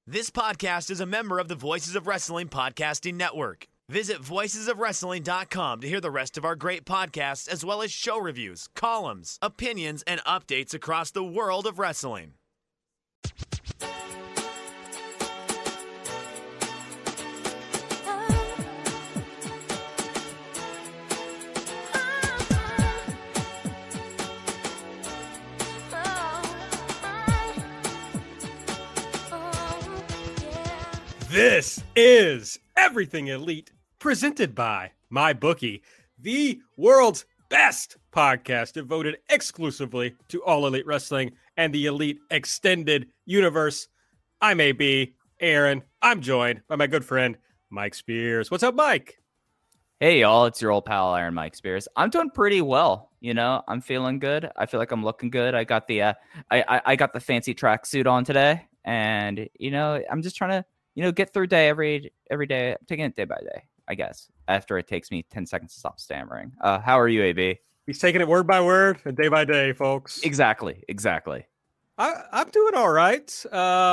This podcast is a member of the Voices of Wrestling Podcasting Network. Visit voicesofwrestling.com to hear the rest of our great podcasts, as well as show reviews, columns, opinions, and updates across the world of wrestling. This is Everything Elite, presented by MyBookie, the world's best podcast devoted exclusively to All Elite Wrestling and the Elite Extended Universe. I'm AB Aaron. I'm joined by my good friend, Mike Spears. What's up, Mike? Hey, y'all. It's your old pal, Iron Mike Spears. I'm doing pretty well. I'm feeling good. I feel like I'm looking good. I got the I got the fancy tracksuit on today, and I'm just trying to get through day every day. I'm taking it day by day, I guess, after it takes me 10 seconds to stop stammering. How are you, AB? He's taking it word by word and day by day, folks. Exactly. I'm doing all right.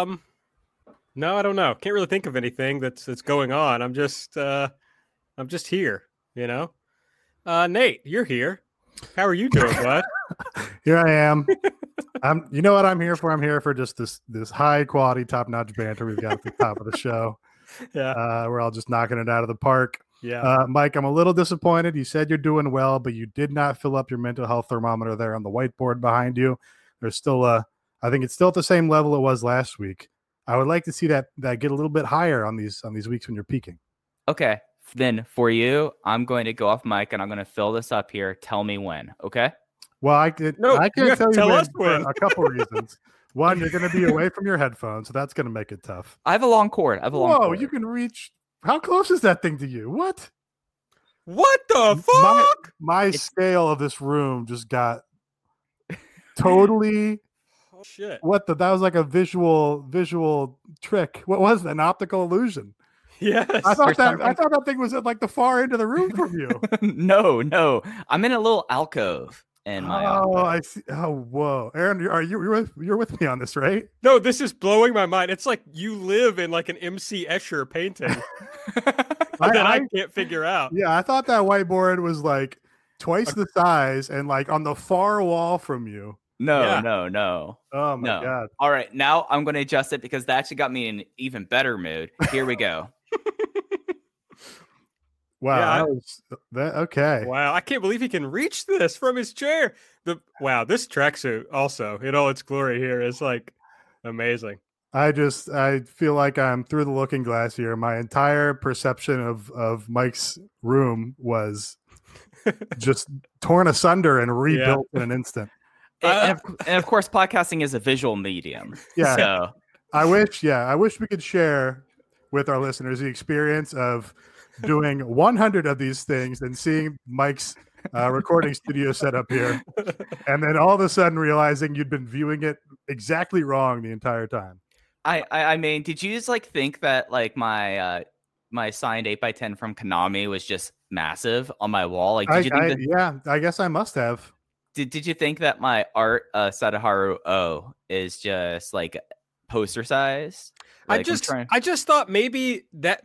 No, I don't know. Can't really think of anything that's going on. I'm just here, Nate, you're here. How are you doing, bud? Here I am. You know what I'm here for? I'm here for just this high quality, top notch banter we've got at the top of the show. Yeah. We're all just knocking it out of the park. Yeah. Mike, I'm a little disappointed. You said you're doing well, but you did not fill up your mental health thermometer there on the whiteboard behind you. There's still I think it's still at the same level it was last week. I would like to see that get a little bit higher on these weeks when you're peaking. Okay. Then for you, I'm going to go off mic and I'm going to fill this up here. Tell me when. Okay. Well, I can't tell you us when for a couple reasons. One, you're going to be away from your headphones, so that's going to make it tough. I have a long cord. Whoa, you can reach. How close is that thing to you? What? What the fuck? My scale of this room just got totally. Oh, shit. That was like a visual trick. What was that? An optical illusion? Yes. I thought that thing was at like the far end of the room from you. No. I'm in a little alcove in my office. I see. Oh, whoa. Aaron, you're with me on this, right? No, this is blowing my mind. It's like you live in like an MC Escher painting that I can't figure out. Yeah, I thought that whiteboard was like twice the size and like on the far wall from you. No. Oh my God. All right, now I'm going to adjust it because that actually got me in an even better mood. Here we go. Wow. Okay. Wow, I can't believe he can reach this from his chair. This tracksuit also in all its glory here is like amazing. I feel like I'm through the looking glass here. My entire perception of Mike's room was just torn asunder and rebuilt in an instant. And of course, podcasting is a visual medium. Yeah. So. I wish we could share with our listeners the experience of doing 100 of these things and seeing Mike's recording studio set up here, and then all of a sudden realizing you'd been viewing it exactly wrong the entire time. I mean, did you just like think that like my signed 8x10 from Konami was just massive on my wall? Like, did you think yeah, I guess I must have. Did you think that my art Sadaharu O is just like poster size? Like, I just thought maybe that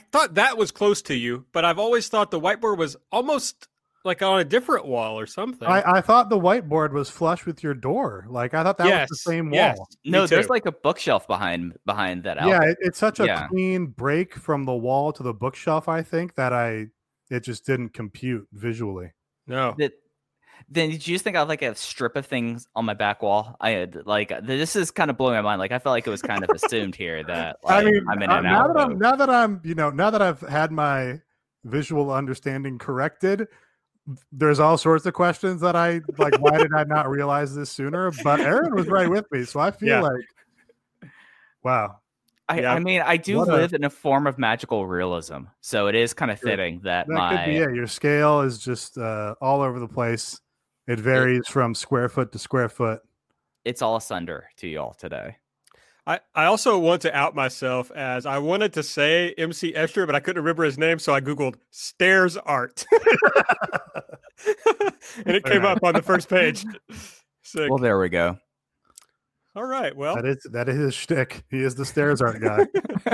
was close to you, but I've always thought the whiteboard was almost like on a different wall or something. I thought the whiteboard was flush with your door. Like I thought that was the same wall. No, there's like a bookshelf behind that. Yeah, it's such a clean break from the wall to the bookshelf. I think that it just didn't compute visually. No. Then did you just think I have like a strip of things on my back wall? I had like this is kind of blowing my mind. Like I felt like it was kind of assumed here that like, I'm in and out. Now that I've had my visual understanding corrected, there's all sorts of questions that I like. Why did I not realize this sooner? But Aaron was right with me, so I feel like, wow. I mean, I do live in a form of magical realism, so it is kind of fitting that could be it. Your scale is just all over the place. It varies from square foot to square foot. It's all asunder to y'all today. I also want to out myself as I wanted to say MC Escher, but I couldn't remember his name, so I Googled stairs art. And it came up on the first page. Sick. Well, there we go. All right. Well, that is his shtick. He is the stairs art guy.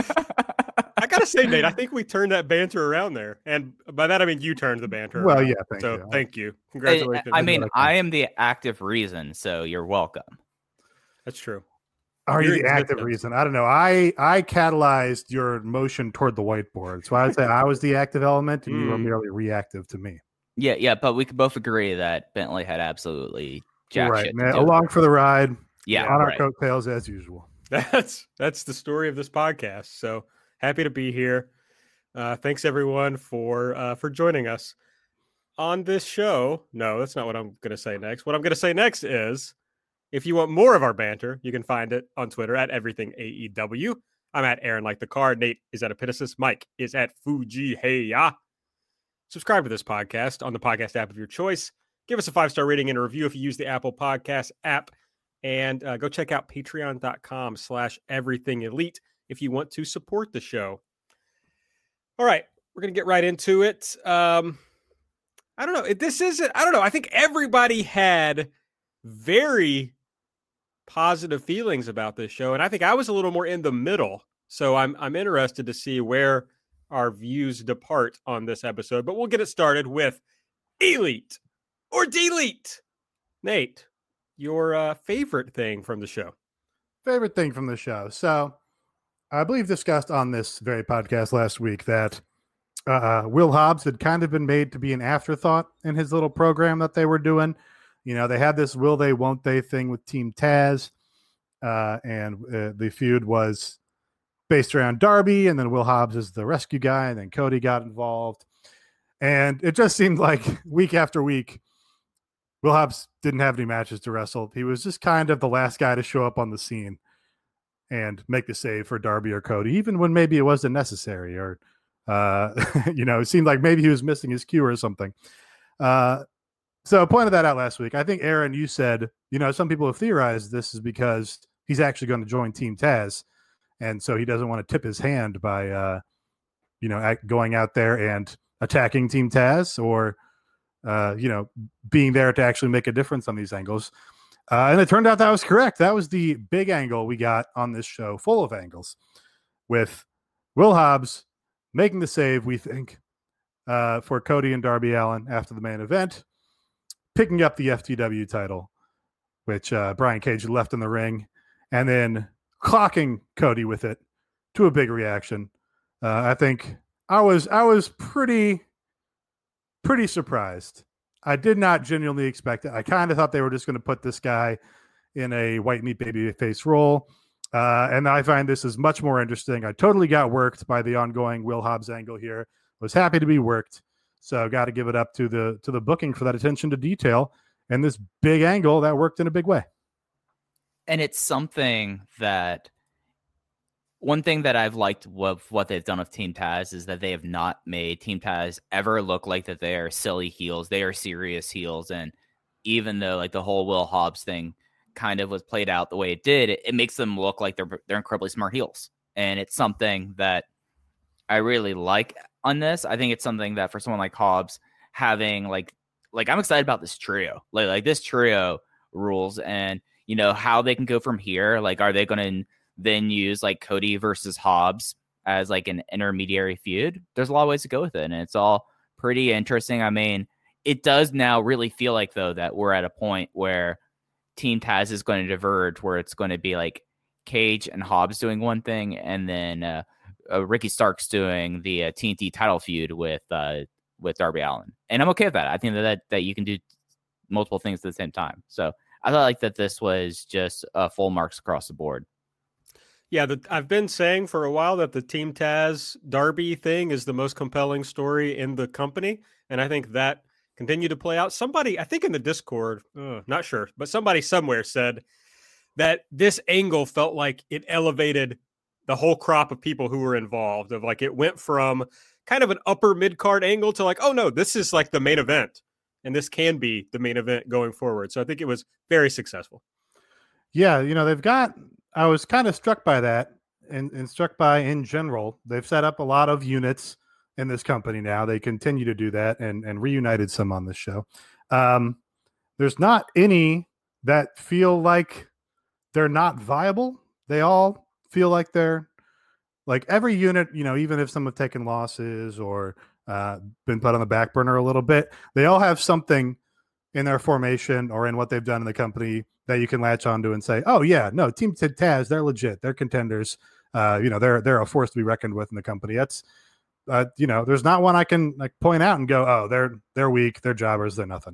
I gotta say, Nate, I think we turned that banter around there, and by that I mean you turned the banter. Well, around. yeah, thank you. Congratulations. I mean, I am the active reason, so you're welcome. That's true. Are you Your the active existence. reason? I don't know. I catalyzed your motion toward the whiteboard, so I would say I was the active element, and you were merely reactive to me. Yeah, but we could both agree that Bentley had absolutely jack right, shit to man. do. Along for the ride. Yeah, on our right. coattails as usual. That's the story of this podcast. So happy to be here. Thanks everyone for joining us on this show. No, that's not what I'm going to say next. What I'm going to say next is, if you want more of our banter, you can find it on Twitter at everythingaew. I'm at Aaron Like the Car. Nate is at Epitasis. Mike is at Fuji Heya. Subscribe to this podcast on the podcast app of your choice. Give us a 5-star rating and a review if you use the Apple Podcast app. And go check out patreon.com/everythingelite if you want to support the show. All right, we're going to get right into it. I don't know. I don't know. I think everybody had very positive feelings about this show. And I think I was a little more in the middle. So I'm interested to see where our views depart on this episode. But we'll get it started with Elite or Delete. Nate, your favorite thing from the show? Favorite thing from the show. So I believe discussed on this very podcast last week that Will Hobbs had kind of been made to be an afterthought in his little program that they were doing. You know, they had this will they, won't they thing with Team Taz, and the feud was based around Darby, and then Will Hobbs is the rescue guy, and then Cody got involved. And it just seemed like week after week, Will Hobbs didn't have any matches to wrestle. He was just kind of the last guy to show up on the scene and make the save for Darby or Cody, even when maybe it wasn't necessary, or, it seemed like maybe he was missing his cue or something. So I pointed that out last week. I think, Aaron, you said, some people have theorized this is because he's actually going to join Team Taz. And so he doesn't want to tip his hand by, going out there and attacking Team Taz, or, being there to actually make a difference on these angles. And it turned out that was correct. That was the big angle we got on this show, full of angles, with Will Hobbs making the save, we think, for Cody and Darby Allin after the main event, picking up the FTW title, which Brian Cage left in the ring, and then clocking Cody with it to a big reaction. I think I was pretty surprised. I did not genuinely expect it. I kind of thought they were just going to put this guy in a white meat baby face role. And I find this is much more interesting. I totally got worked by the ongoing Will Hobbs angle here. Was happy to be worked. So got to give it up to the booking for that attention to detail and this big angle that worked in a big way. And it's something that, one thing that I've liked with what they've done with Team Taz is that they have not made Team Taz ever look like that they are silly heels. They are serious heels. And even though like the whole Will Hobbs thing kind of was played out the way it did, it makes them look like they're incredibly smart heels. And it's something that I really like on this. I think it's something that for someone like Hobbs, having like I'm excited about this trio. Like this trio rules, and how they can go from here. Like, are they going to then use like Cody versus Hobbs as like an intermediary feud? There's a lot of ways to go with it, and it's all pretty interesting. I mean, it does now really feel like, though, that we're at a point where Team Taz is going to diverge, where it's going to be like Cage and Hobbs doing one thing, and then Ricky Starks doing the TNT title feud with Darby Allin. And I'm okay with that. I think that you can do multiple things at the same time. So I thought like that this was just full marks across the board. Yeah, I've been saying for a while that the Team Taz Darby thing is the most compelling story in the company, and I think that continued to play out. Somebody, I think in the Discord, not sure, but somebody somewhere said that this angle felt like it elevated the whole crop of people who were involved. Of like, it went from kind of an upper mid-card angle to like, oh no, this is like the main event, and this can be the main event going forward. So I think it was very successful. Yeah, they've got, I was kind of struck by that, and struck by in general. They've set up a lot of units in this company now. They continue to do that, and reunited some on this show. There's not any that feel like they're not viable. They all feel like they're like every unit, even if some have taken losses or been put on the back burner a little bit, they all have something in their formation or in what they've done in the company that you can latch onto and say, oh yeah, no, Team Taz, they're legit. They're contenders. They're a force to be reckoned with in the company. That's, there's not one I can like point out and go, oh, they're weak. They're jobbers. They're nothing.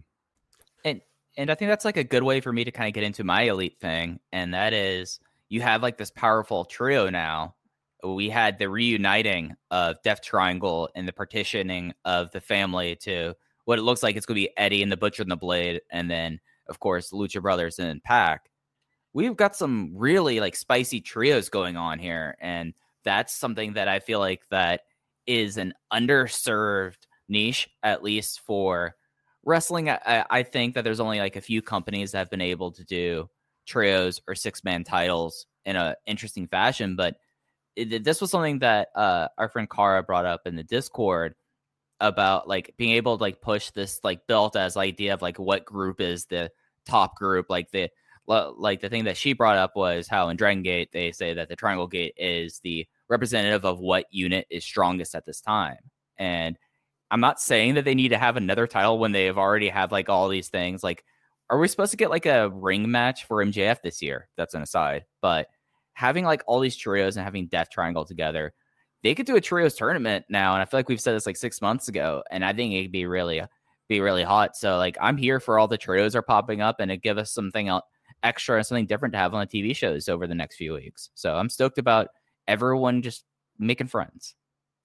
And I think that's like a good way for me to kind of get into my elite thing. And that is you have like this powerful trio now. We had the reuniting of Death Triangle and the partitioning of the family to what it looks like it's going to be Eddie and the Butcher and the Blade. And then, of course, Lucha Brothers and Pac. We've got some really like spicy trios going on here. And that's something that I feel like that is an underserved niche, at least for wrestling. I think that there's only like a few companies that have been able to do trios or 6-man titles in an interesting fashion. But this was something that our friend Kara brought up in the Discord about like being able to like push this like belt as idea of like what group is the top group. Like the thing that she brought up was how in Dragon Gate they say that the Triangle Gate is the representative of what unit is strongest at this time. And I'm not saying that they need to have another title when they have already have like all these things. Like, are we supposed to get like a ring match for MJF this year? That's an aside. But having like all these trios and having Death Triangle together, they could do a trios tournament now. And I feel like we've said this like 6 months ago, and I think it'd be really hot. So like, I'm here for all the trios are popping up, and it give us something extra and something different to have on the TV shows over the next few weeks. So I'm stoked about everyone just making friends.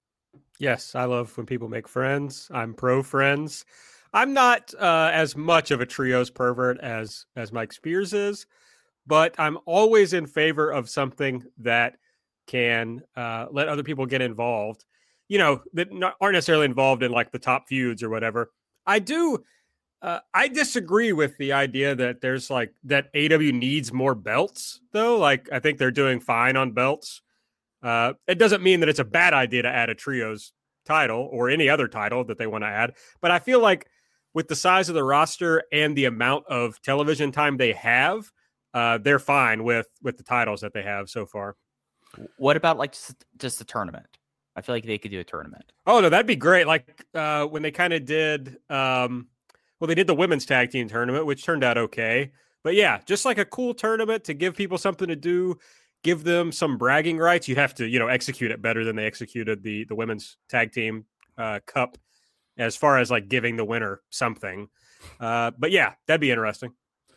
Yes, I love when people make friends. I'm pro friends. I'm not as much of a trios pervert as Mike Spears is, but I'm always in favor of something that can let other people get involved, that aren't necessarily involved in like the top feuds or whatever. I disagree with the idea that there's like that AEW needs more belts, though. Like, I think they're doing fine on belts. It doesn't mean that it's a bad idea to add a trios title or any other title that they want to add. But I feel like with the size of the roster and the amount of television time they have, they're fine with the titles that they have so far. What about like just a tournament? I feel like they could do a tournament. Oh, no, that'd be great. Like when they kind of did, they did the women's tag team tournament, which turned out okay. But yeah, just like a cool tournament to give people something to do, give them some bragging rights. You'd have to, execute it better than they executed the women's tag team cup as far as like giving the winner something. But yeah, that'd be interesting.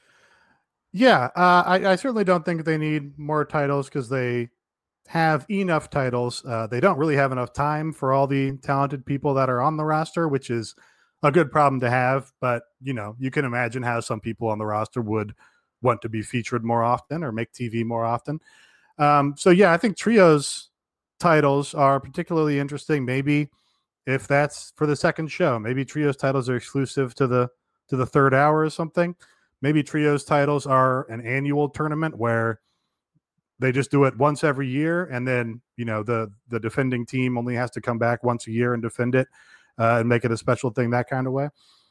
Yeah, I certainly don't think they need more titles because they have enough titles. They don't really have enough time for all the talented people that are on the roster, which is a good problem to have. But, you can imagine how some people on the roster would want to be featured more often or make TV more often. So yeah, I think trios titles are particularly interesting. Maybe if that's for the second show, maybe trios titles are exclusive to the third hour or something. Maybe trios titles are an annual tournament where they just do it once every year. And then, the defending team only has to come back once a year and defend it and make it a special thing, that kind of way.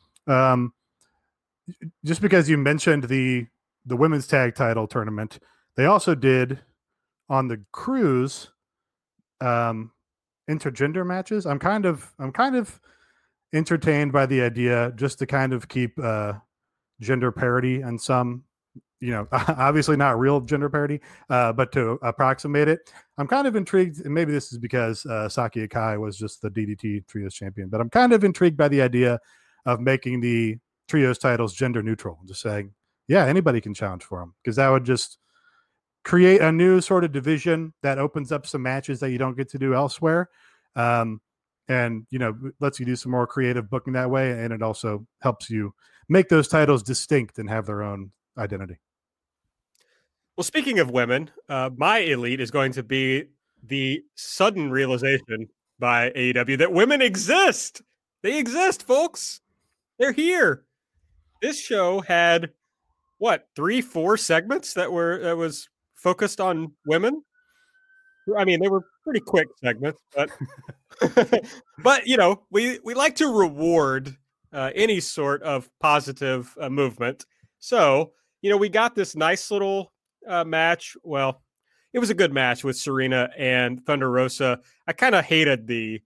Just because you mentioned the women's tag title tournament, they also did on the cruise intergender matches. I'm kind of entertained by the idea just to kind of keep gender parity and some, obviously not real gender parity, but to approximate it. I'm kind of intrigued, and maybe this is because Saki Akai was just the DDT Trios champion, but I'm kind of intrigued by the idea of making the Trios titles gender neutral, just saying, yeah, anybody can challenge for them, because that would just create a new sort of division that opens up some matches that you don't get to do elsewhere. And, lets you do some more creative booking that way. And it also helps you make those titles distinct and have their own identity. Well, speaking of women, my elite is going to be the sudden realization by AEW that women exist. They exist, folks. They're here. This show had 3-4 segments that was focused on women. I mean, they were pretty quick segments, but but we like to reward any sort of positive movement. So we got this nice little match. Well, it was a good match with Serena and Thunder Rosa. I kind of hated the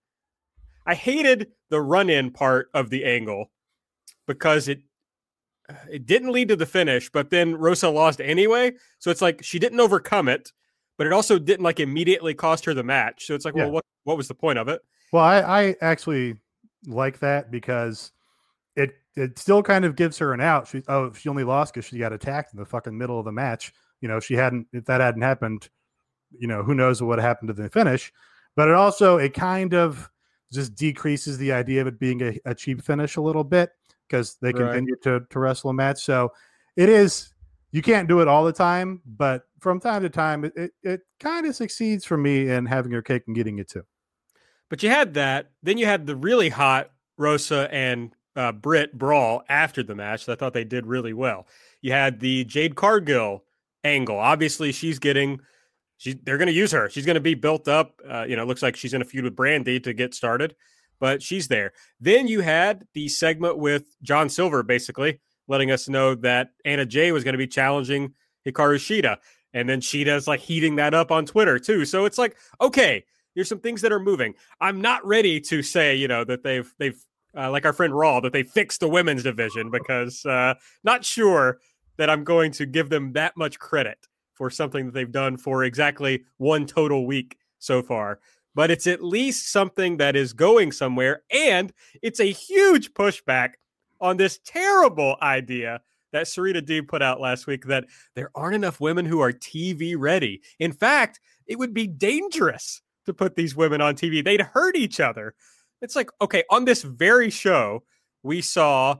run-in part of the angle because it didn't lead to the finish, but then Rosa lost anyway. So it's like she didn't overcome it, but it also didn't like immediately cost her the match. So it's like, well, what was the point of it? Well, I actually like that because it still kind of gives her an out. She only lost because she got attacked in the fucking middle of the match. If that hadn't happened, who knows what happened to the finish. But it kind of just decreases the idea of it being a cheap finish a little bit because they continue to wrestle a match. So it is, you can't do it all the time, but from time to time, it kind of succeeds for me in having your cake and getting it too. But you had that. Then you had the really hot Rosa and Britt brawl after the match that I thought they did really well. You had the Jade Cargill angle. Obviously, they're going to use her. She's going to be built up. It looks like she's in a feud with Brandy to get started, but she's there. Then you had the segment with John Silver, basically letting us know that Anna Jay was going to be challenging Hikaru Shida. And then Shida's like heating that up on Twitter too. So it's like, okay, there's some things that are moving. I'm not ready to say, that they've like our friend Raw, that they fixed the women's division because not sure that I'm going to give them that much credit for something that they've done for exactly one total week so far. But it's at least something that is going somewhere, and it's a huge pushback on this terrible idea that Serena Deeb put out last week that there aren't enough women who are TV ready. In fact, it would be dangerous to put these women on TV. They'd hurt each other. It's like, okay, on this very show, we saw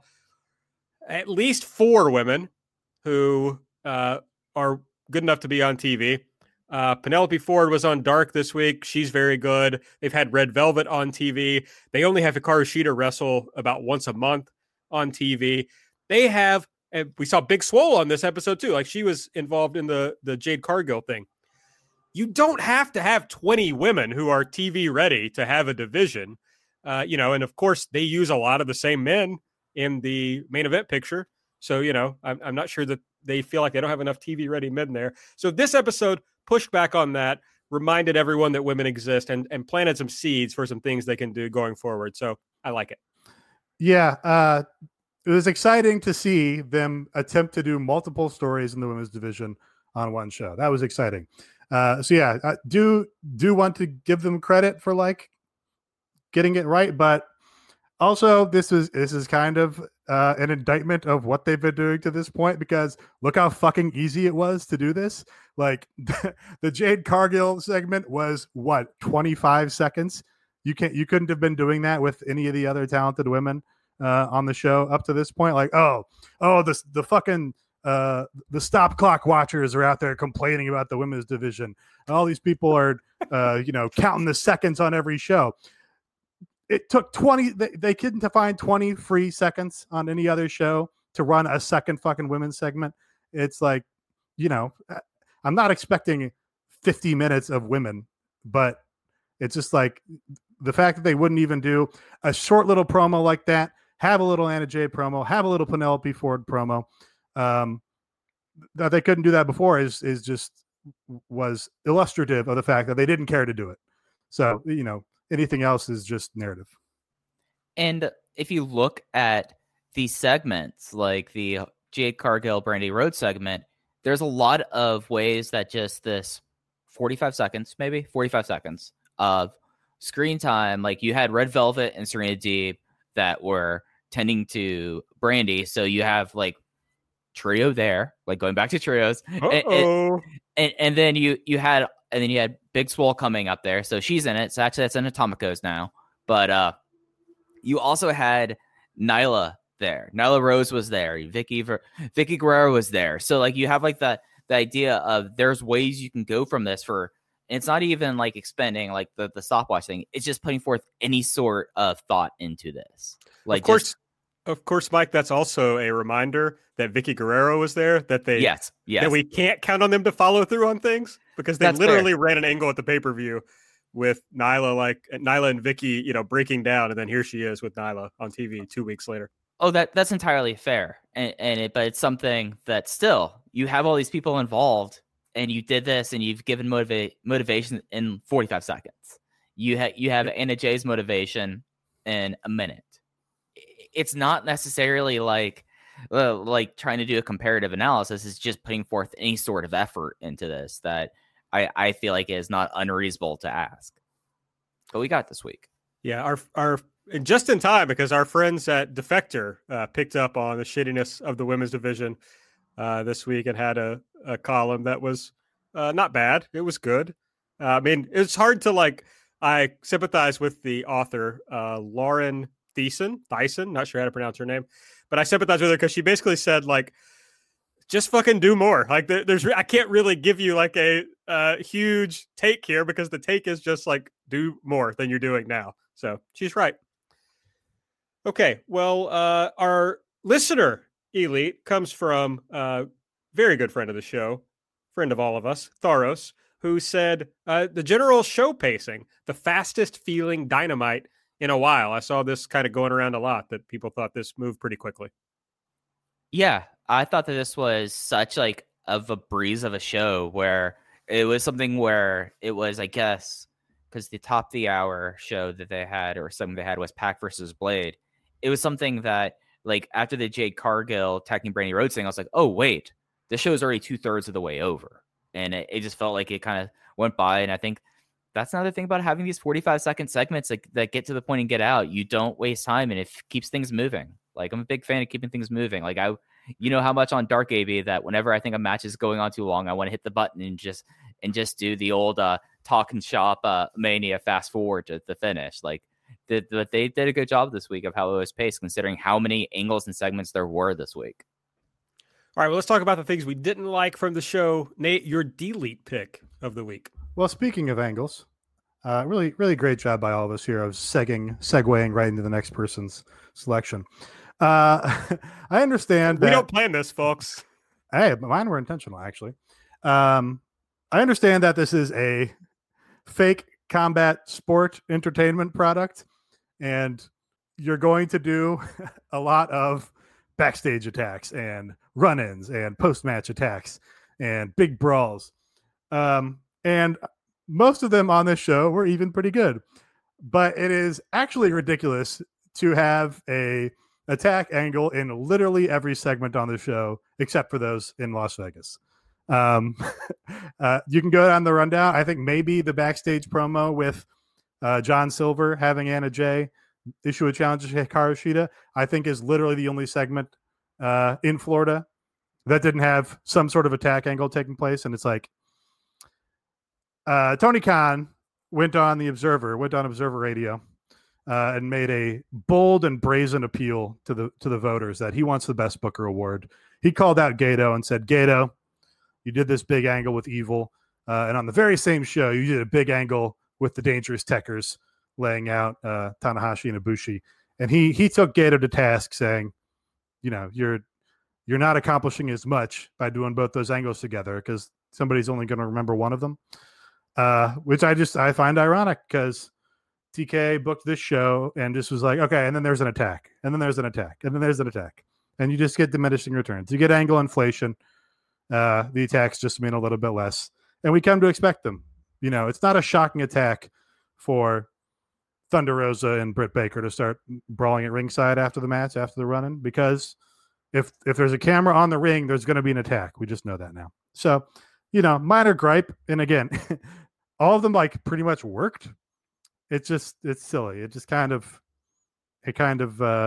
at least 4 women who are good enough to be on TV. Penelope Ford was on Dark this week. She's very good. They've had Red Velvet on TV. They only have Hikaru Shida wrestle about once a month on TV. They have, and we saw Big Swole on this episode too. Like she was involved in the Jade Cargill thing. You don't have to have 20 women who are TV ready to have a division. And of course they use a lot of the same men in the main event picture. So, I'm not sure that they feel like they don't have enough TV ready men there. So this episode pushed back on that, reminded everyone that women exist and planted some seeds for some things they can do going forward. So I like it. Yeah. It was exciting to see them attempt to do multiple stories in the women's division on one show. That was exciting. I do want to give them credit for like getting it right, but also this is kind of an indictment of what they've been doing to this point, because look how fucking easy it was to do this. Like the Jade Cargill segment was 25 seconds. You couldn't have been doing that with any of the other talented women on the show up to this point. Like, the fucking the stop clock watchers are out there complaining about the women's division. All these people are counting the seconds on every show. It took 20. They couldn't find 20 free seconds on any other show to run a second fucking women's segment. It's like, I'm not expecting 50 minutes of women, but it's just like the fact that they wouldn't even do a short little promo like that, have a little Anna Jay promo, have a little Penelope Ford promo. That they couldn't do that before was illustrative of the fact that they didn't care to do it. So, anything else is just narrative. And if you look at these segments, like the Jade Cargill, Brandy Rhodes segment, there's a lot of ways that just this 45 seconds of screen time, like you had Red Velvet and Serena Deeb that were tending to Brandy. So you have like trio there, like going back to trios. And then you had Big Swole coming up there. So she's in it. So actually that's in Atomicos now. But you also had Nyla there. Nyla Rose was there. Vicky Guerrero was there. So like you have like the idea of there's ways you can go from this and it's not even like expending like the stopwatch thing. It's just putting forth any sort of thought into this. Like Of course, Mike, that's also a reminder that Vicky Guerrero was there, that yes. that we can't count on them to follow through on things because they literally ran an angle at the pay-per-view with Nyla and Vicky, breaking down. And then here she is with Nyla on TV 2 weeks later. Oh, that's entirely fair. But it's something that still you have all these people involved and you did this, and you've given motivation in 45 seconds. You have Anna Jay's motivation in a minute. It's not necessarily like trying to do a comparative analysis. It's just putting forth any sort of effort into this that I feel like is not unreasonable to ask. But we got this week. Yeah, our just in time, because our friends at Defector picked up on the shittiness of the women's division this week and had a column that was not bad. It was good. I mean, it's hard to I sympathize with the author, Lauren Thiessen, not sure how to pronounce her name, but I sympathize with her because she basically said, just fucking do more. I can't really give you a huge take here, because the take is just do more than you're doing now. So she's right. Okay, well, our listener elite comes from a very good friend of the show, friend of all of us, Tharos, who said the general show pacing, the fastest feeling Dynamite in a while. I saw this kind of going around a lot, that people thought this moved pretty quickly. Yeah, I thought that this was such of a breeze of a show, where it was something where it was, I guess, because the top of the hour show that they had, or something they had, was Pac versus Blade. It was something that, after the Jade Cargill attacking Brandy Rhodes thing, I was like, oh, wait, this show is already 2/3 of the way over. And it just felt like it kind of went by. And I think that's another thing about having these 45-second segments that get to the point and get out. You don't waste time, and it keeps things moving. I'm a big fan of keeping things moving. You know how much on Dark AB that whenever I think a match is going on too long, I want to hit the button and just do the old talk and shop mania fast forward to the finish. But they did a good job this week of how it was paced, considering how many angles and segments there were this week. All right, well, let's talk about the things we didn't like from the show. Nate, your delete pick of the week. Well, speaking of angles, really, really great job by all of us here of segueing right into the next person's selection. I understand that we don't plan this, folks. Hey, mine were intentional, actually. I understand that this is a fake combat sport entertainment product, and you're going to do a lot of backstage attacks and run-ins and post-match attacks and big brawls. And most of them on this show were even pretty good. But it is actually ridiculous to have a attack angle in literally every segment on the show, except for those in Las Vegas. You can go down the rundown. I think maybe the backstage promo with John Silver having Anna Jay issue a challenge to Hikaru Shida, I think is literally the only segment in Florida that didn't have some sort of attack angle taking place. And it's Tony Khan went on Observer Radio and made a bold and brazen appeal to the voters that he wants the Best Booker award. He called out Gato and said, Gato, you did this big angle with Evil, and on the very same show, you did a big angle with the Dangerous Tekkers laying out Tanahashi and Ibushi. And he took Gato to task, saying, you're not accomplishing as much by doing both those angles together, because somebody's only going to remember one of them, which I find ironic, because TK booked this show and just was like, okay, and then there's an attack, and then there's an attack, and then there's an attack, and you just get diminishing returns. You get angle inflation. The attacks just mean a little bit less, and we come to expect them. It's not a shocking attack for Thunder Rosa and Britt Baker to start brawling at ringside after the match, after the run-in, because if there's a camera on the ring, there's going to be an attack. We just know that now. So, minor gripe, and again, all of them pretty much worked. It's silly. It just kind of it's got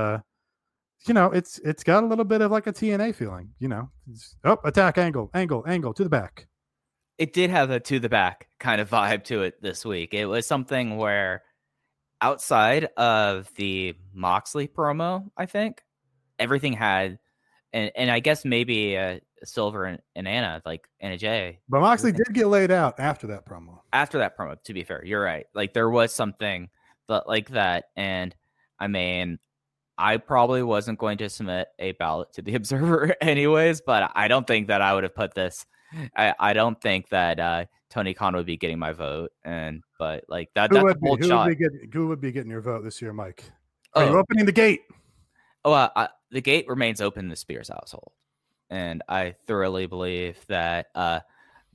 a little bit of a TNA feeling, attack angle to the back. It did have a to the back kind of vibe to it this week. It was something where outside of the Moxley promo, I think everything had, and I guess maybe Silver and Anna, Anna Jay. But Moxley did get laid out after that promo. To be fair, you're right. There was something like that. And I mean, I probably wasn't going to submit a ballot to the Observer anyways, but I don't think that I would have put this. I don't think that Tony Khan would be getting my vote. But that's a bold shot. Who would be getting your vote this year, Mike? Are you opening the gate? The gate remains open in the Spears household. And I thoroughly believe that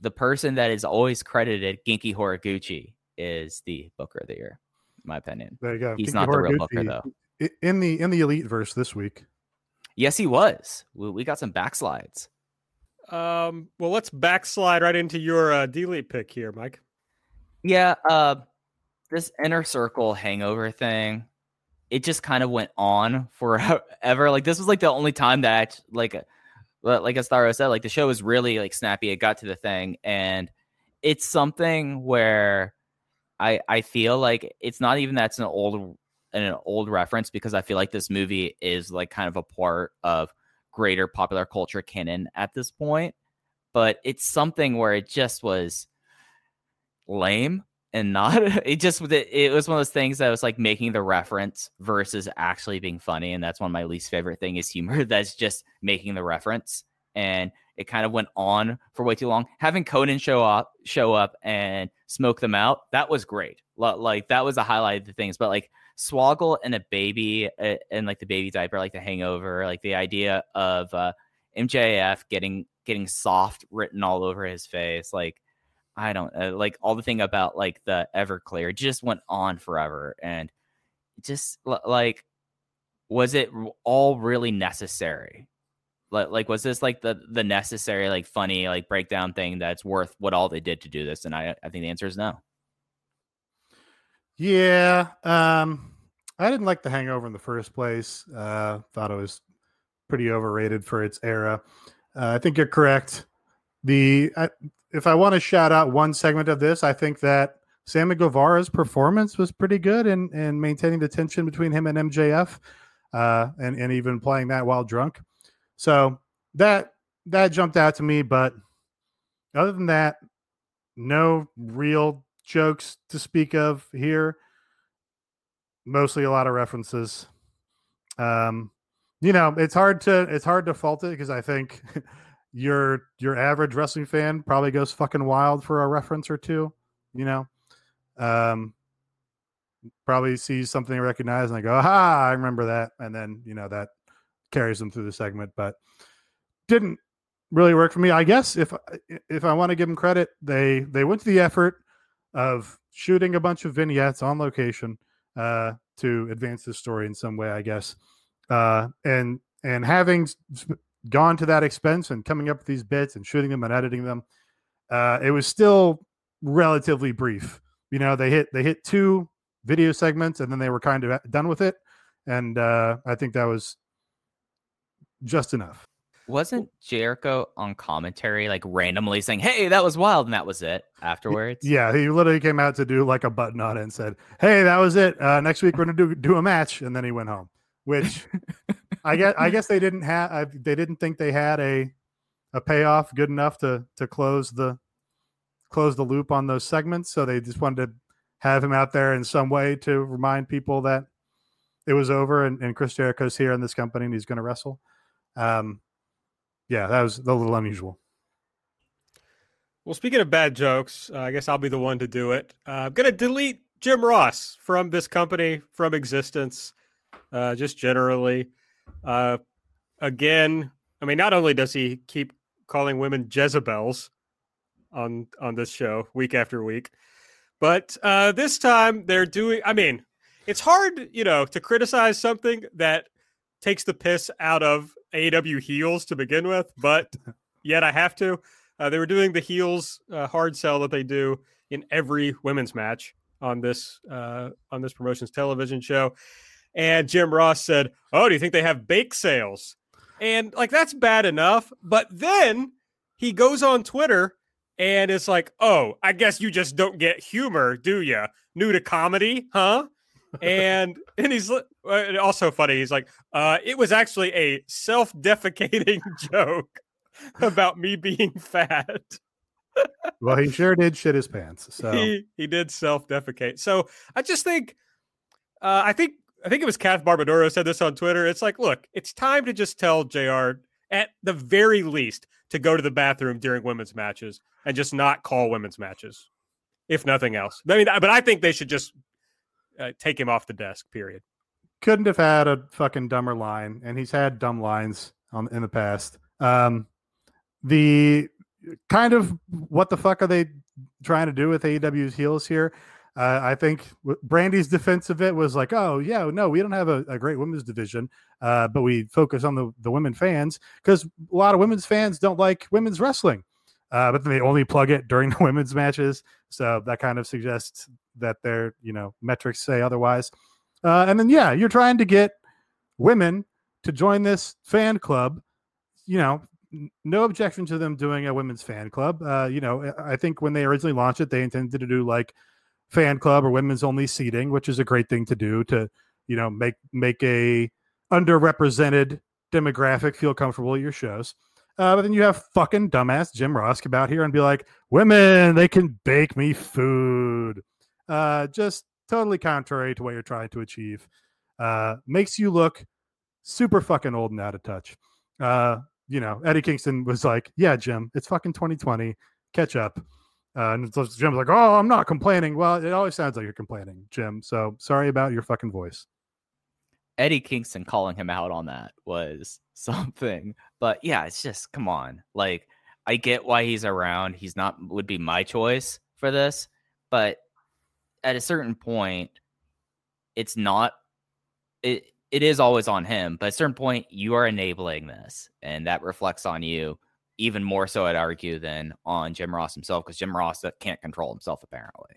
the person that is always credited, Genki Horiguchi, is the Booker of the Year, in my opinion. There you go. He's Genki not the real Booker, Horiguchi though. in the Elite verse this week. Yes, he was. We got some backslides. Well, let's backslide right into your delete pick here, Mike. Yeah, this Inner Circle hangover thing, it just kind of went on forever. Like, this was like the only time that like Astaro said, like, the show was really like snappy. It got to the thing, and it's something where I feel like it's not even that's an old reference, because I feel like this movie is like kind of a part of greater popular culture canon at this point, but it's something where it just was lame and not it was one of those things that was like making the reference versus actually being funny, and that's one of my least favorite thing is humor that's just making the reference, and it kind of went on for way too long. Having Conan show up and smoke them out, that was great. Like, that was the highlight of the things, but like Swoggle and a baby and like the baby diaper, like the hangover, like the idea of MJF getting soft written all over his face, like I don't like all the thing about like the Everclear just went on forever, and just like, was it all really necessary? Like was this like the necessary like funny like breakdown thing that's worth what all they did to do this? And I think the answer is no. Yeah, I didn't like The Hangover in the first place. Thought it was pretty overrated for its era. I think you're correct. If I want to shout out one segment of this, I think that Sammy Guevara's performance was pretty good in maintaining the tension between him and MJF, and even playing that while drunk. So that jumped out to me. But other than that, no real jokes to speak of here. Mostly a lot of references. It's hard to fault it, because I think your average wrestling fan probably goes fucking wild for a reference or two, probably sees something recognized and they go, aha, I remember that. And then, that carries them through the segment, but didn't really work for me. I guess if I want to give them credit, they went to the effort of shooting a bunch of vignettes on location to advance the story in some way, I guess. And having gone to that expense and coming up with these bits and shooting them and editing them, it was still relatively brief. They hit 2 video segments and then they were kind of done with it. And I think that was just enough. Wasn't Jericho on commentary like randomly saying, hey, that was wild, and that was it afterwards? Yeah, he literally came out to do like a button on it and said, hey, that was it. Next week we're gonna do a match, and then he went home. Which I guess they didn't think they had a payoff good enough to close the loop on those segments, so they just wanted to have him out there in some way to remind people that it was over and Chris Jericho's here in this company and he's going to wrestle. Yeah, that was a little unusual. Well, speaking of bad jokes, I guess I'll be the one to do it. I'm going to delete Jim Ross from this company, from existence, just generally. Again, I mean, not only does he keep calling women Jezebels on this show week after week, but this time they're doing, I mean, it's hard, to criticize something that takes the piss out of AEW heels to begin with, but yet I have to. They were doing the heels hard sell that they do in every women's match on this promotion's television show. And Jim Ross said, oh, do you think they have bake sales? And like, that's bad enough. But then he goes on Twitter and it's like, oh, I guess you just don't get humor, do you? New to comedy, huh? And he's also funny. He's like, it was actually a self-defecating joke about me being fat. Well, he sure did shit his pants. So he did self-defecate. So I just think, I think it was Kath Barbadoro said this on Twitter. It's like, look, it's time to just tell JR at the very least to go to the bathroom during women's matches and just not call women's matches, if nothing else. I mean, but I think they should just take him off the desk, period. Couldn't have had a fucking dumber line, and he's had dumb lines in the past. kind of what the fuck are they trying to do with AEW's heels here? I think Brandy's defense of it was like, oh, yeah, no, we don't have a great women's division, but we focus on the women fans because a lot of women's fans don't like women's wrestling, but they only plug it during the women's matches. So that kind of suggests that their, metrics say otherwise. And then, yeah, you're trying to get women to join this fan club, no objection to them doing a women's fan club. I think when they originally launched it, they intended to do like fan club or women's only seating, which is a great thing to do to, make a underrepresented demographic feel comfortable at your shows. But then you have fucking dumbass Jim Ross come out here and be like, women, they can bake me food. Just totally contrary to what you're trying to achieve. Makes you look super fucking old and out of touch. Eddie Kingston was like, yeah, Jim, it's fucking 2020. Catch up. And so Jim's like, oh, I'm not complaining. Well, it always sounds like you're complaining, Jim. So sorry about your fucking voice. Eddie Kingston calling him out on that was something. But yeah, it's just, come on. Like, I get why he's around. He's not, would be my choice for this. But at a certain point, it's not, it is always on him. But at a certain point, you are enabling this. And that reflects on you. Even more so, I'd argue, than on Jim Ross himself, because Jim Ross can't control himself, apparently.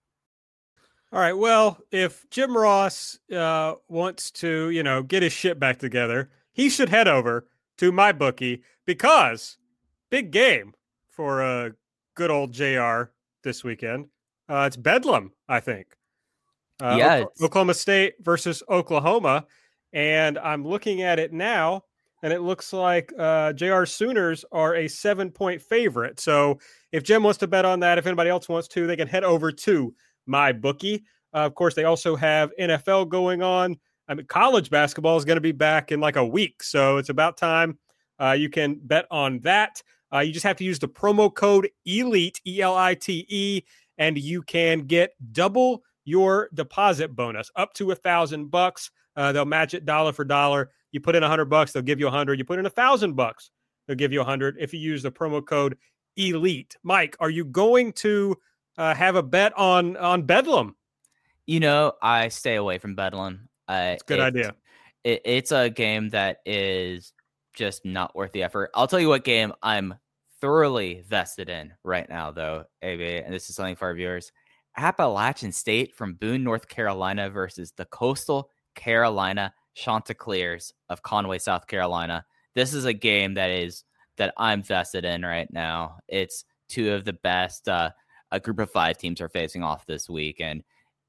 All right. Well, if Jim Ross wants to, get his shit back together, he should head over to MyBookie because big game for good old JR this weekend. It's Bedlam, I think. Oklahoma State versus Oklahoma. And I'm looking at it now. And it looks like JR Sooners are a 7-point favorite. So if Jim wants to bet on that, if anybody else wants to, they can head over to MyBookie. Of course, they also have NFL going on. I mean, college basketball is going to be back in like a week. So it's about time you can bet on that. You just have to use the promo code ELITE, ELITE, and you can get double your deposit bonus up to $1,000. They'll match it dollar for dollar. You put in $100, they'll give you $100. You put in $1,000, they'll give you $100 if you use the promo code ELITE. Mike, are you going to have a bet on Bedlam? I stay away from Bedlam. It's a good idea. It's a game that is just not worth the effort. I'll tell you what game I'm thoroughly vested in right now, though, AB, and this is something for our viewers. Appalachian State from Boone, North Carolina versus the Coastal Carolina Chanticleers of Conway, South Carolina. This is a game that I'm vested in right now. It's two of the best a group of 5 teams are facing off this week, and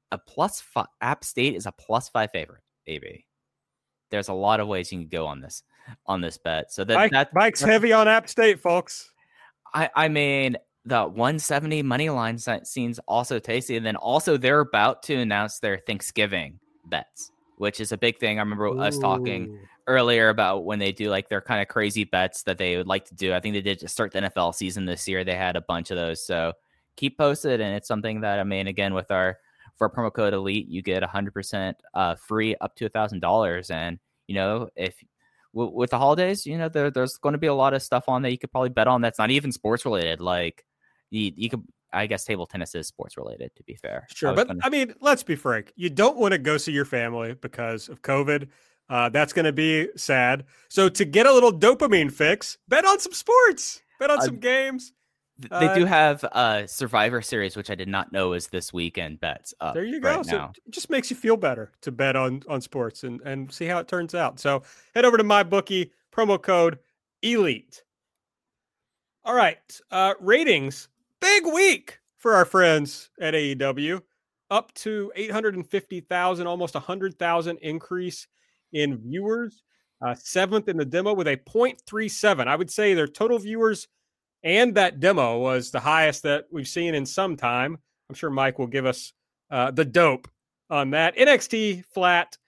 App State is a +5 favorite. AB, there's a lot of ways you can go on this bet. So Mike's heavy on App State, folks. I mean, the 170 money line seems also tasty, and then also they're about to announce their Thanksgiving bets, which is a big thing. I remember us talking earlier about when they do like their kind of crazy bets that they would like to do. I think they did to start the NFL season this year. They had a bunch of those. So keep posted. And it's something that, I mean, again, for our promo code ELITE, you get 100% free up to $1,000. And, if with the holidays, there's going to be a lot of stuff on that you could probably bet on that's not even sports related. Like you could, I guess table tennis is sports related, to be fair. Sure. But I mean, let's be frank. You don't want to go see your family because of COVID. That's going to be sad. So to get a little dopamine fix, bet on some sports, bet on some games. They do have a Survivor Series, which I did not know is this weekend bets up. There you go. Right so now. It just makes you feel better to bet on sports and see how it turns out. So head over to MyBookie, promo code ELITE. All right. Ratings. Big week for our friends at AEW. Up to 850,000, almost 100,000 increase in viewers. 7th in the demo with a 0.37. I would say their total viewers and that demo was the highest that we've seen in some time. I'm sure Mike will give us the dope on that. NXT flat,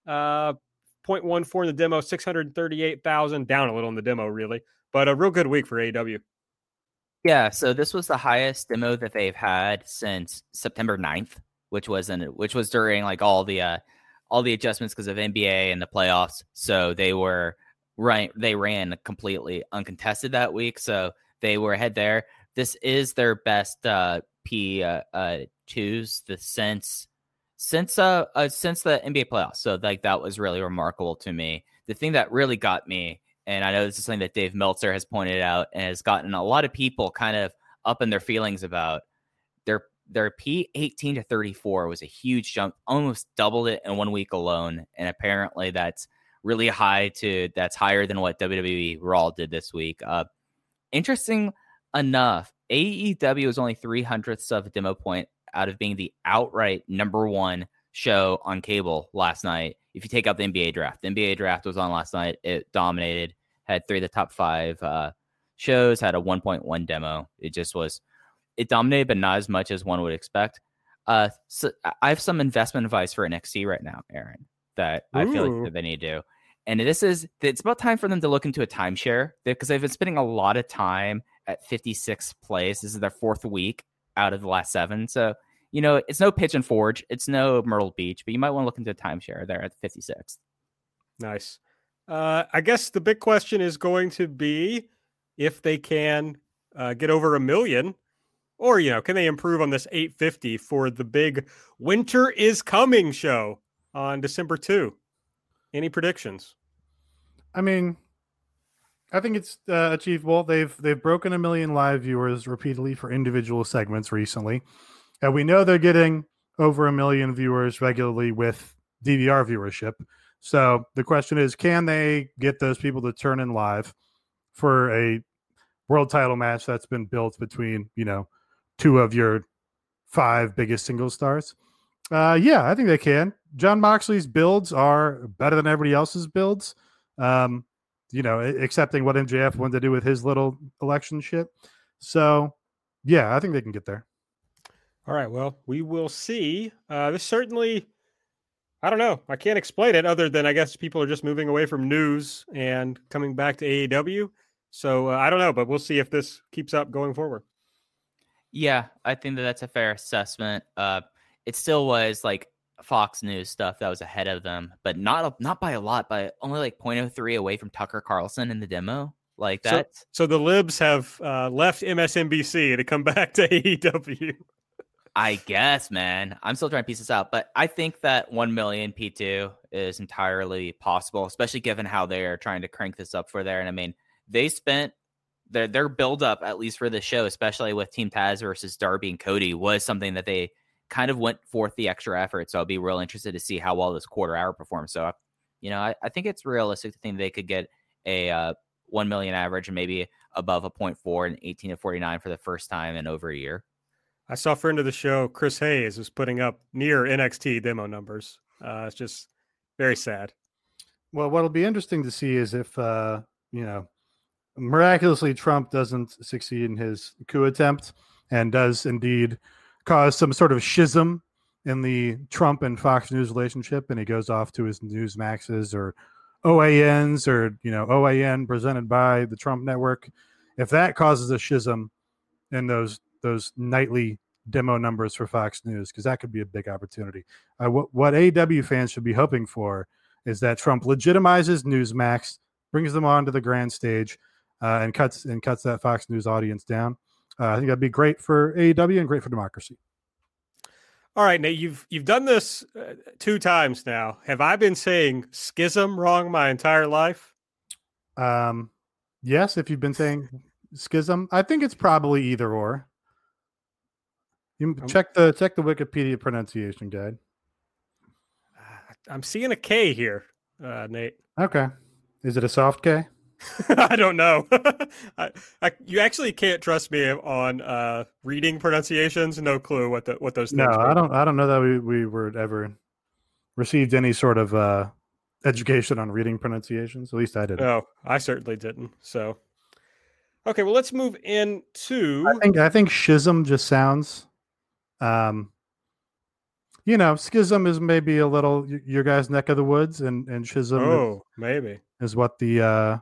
0.14 in the demo, 638,000, down a little in the demo, really. But a real good week for AEW. Yeah, so this was the highest demo that they've had since September 9th, which was during like all the adjustments because of NBA and the playoffs. So they ran completely uncontested that week. So they were ahead there. This is their best P2s since the NBA playoffs. So like that was really remarkable to me. The thing that really got me, and I know this is something that Dave Meltzer has pointed out and has gotten a lot of people kind of up in their feelings about, their P18 to 34 was a huge jump, almost doubled it in 1 week alone. And apparently that's really that's higher than what WWE Raw did this week. Interesting enough, AEW was only 0.03 of a demo point out of being the outright number one show on cable last night. If you take out the NBA draft, was on last night. It dominated, had 3 of the top 5 shows, had a 1.1 demo. It dominated, but not as much as one would expect. So I have some investment advice for NXT right now, Aaron, that I feel like that they need to do. And it's about time for them to look into a timeshare, because they've been spending a lot of time at 56th place. This is their 4th week out of the last 7. So, it's no Pitch and Forge. It's no Myrtle Beach, but you might want to look into a timeshare there at 56th. Nice. I guess the big question is going to be if they can get over 1 million. Or, can they improve on this 850 for the big Winter is Coming show on December 2? Any predictions? I mean, I think it's achievable. They've broken 1 million live viewers repeatedly for individual segments recently. And we know they're getting over 1 million viewers regularly with DVR viewership. So the question is, can they get those people to turn in live for a world title match that's been built between, 2 of your 5 biggest single stars? Yeah, I think they can. Jon Moxley's builds are better than everybody else's builds. Accepting what MJF wanted to do with his little election shit. So, yeah, I think they can get there. All right, well, we will see. This certainly, I don't know. I can't explain it other than I guess people are just moving away from news and coming back to AEW. So, I don't know, but we'll see if this keeps up going forward. Yeah, I think that's a fair assessment. It still was like Fox News stuff that was ahead of them, but not by a lot, but only like 0.03 away from Tucker Carlson in the demo. Like that. So the libs have left MSNBC to come back to AEW. I guess, man. I'm still trying to piece this out, but I think that 1 million P2 is entirely possible, especially given how they are trying to crank this up for there. And I mean, they spent their build up, at least for the show, especially with Team Taz versus Darby and Cody, was something that they kind of went forth the extra effort. So I'll be real interested to see how well this quarter hour performs. So, I think it's realistic to think they could get a 1 million average and maybe above a 0.4 and 18 to 49 for the first time in over a year. I saw a friend of the show, Chris Hayes, was putting up near NXT demo numbers. It's just very sad. Well, what'll be interesting to see is if, miraculously Trump doesn't succeed in his coup attempt and does indeed cause some sort of schism in the Trump and Fox News relationship, and he goes off to his Newsmaxes or OANs or, OAN presented by the Trump network. If that causes a schism in those nightly demo numbers for Fox News, because that could be a big opportunity. What AEW fans should be hoping for is that Trump legitimizes Newsmax, brings them onto the grand stage, and cuts that Fox News audience down. I think that'd be great for AEW and great for democracy. All right, Nate, you've done this 2 times now. Have I been saying schism wrong my entire life? Yes, if you've been saying schism, I think it's probably either or. You check the Wikipedia pronunciation guide. I'm seeing a K here, Nate. Okay, is it a soft K? I don't know. You actually can't trust me on reading pronunciations. No clue what those things are. No, I don't know that we were ever received any sort of education on reading pronunciations. At least I didn't. No, I certainly didn't. So, okay, well, let's move into. I think schism just sounds, schism is maybe a little your guys' neck of the woods, and schism. Maybe is what the.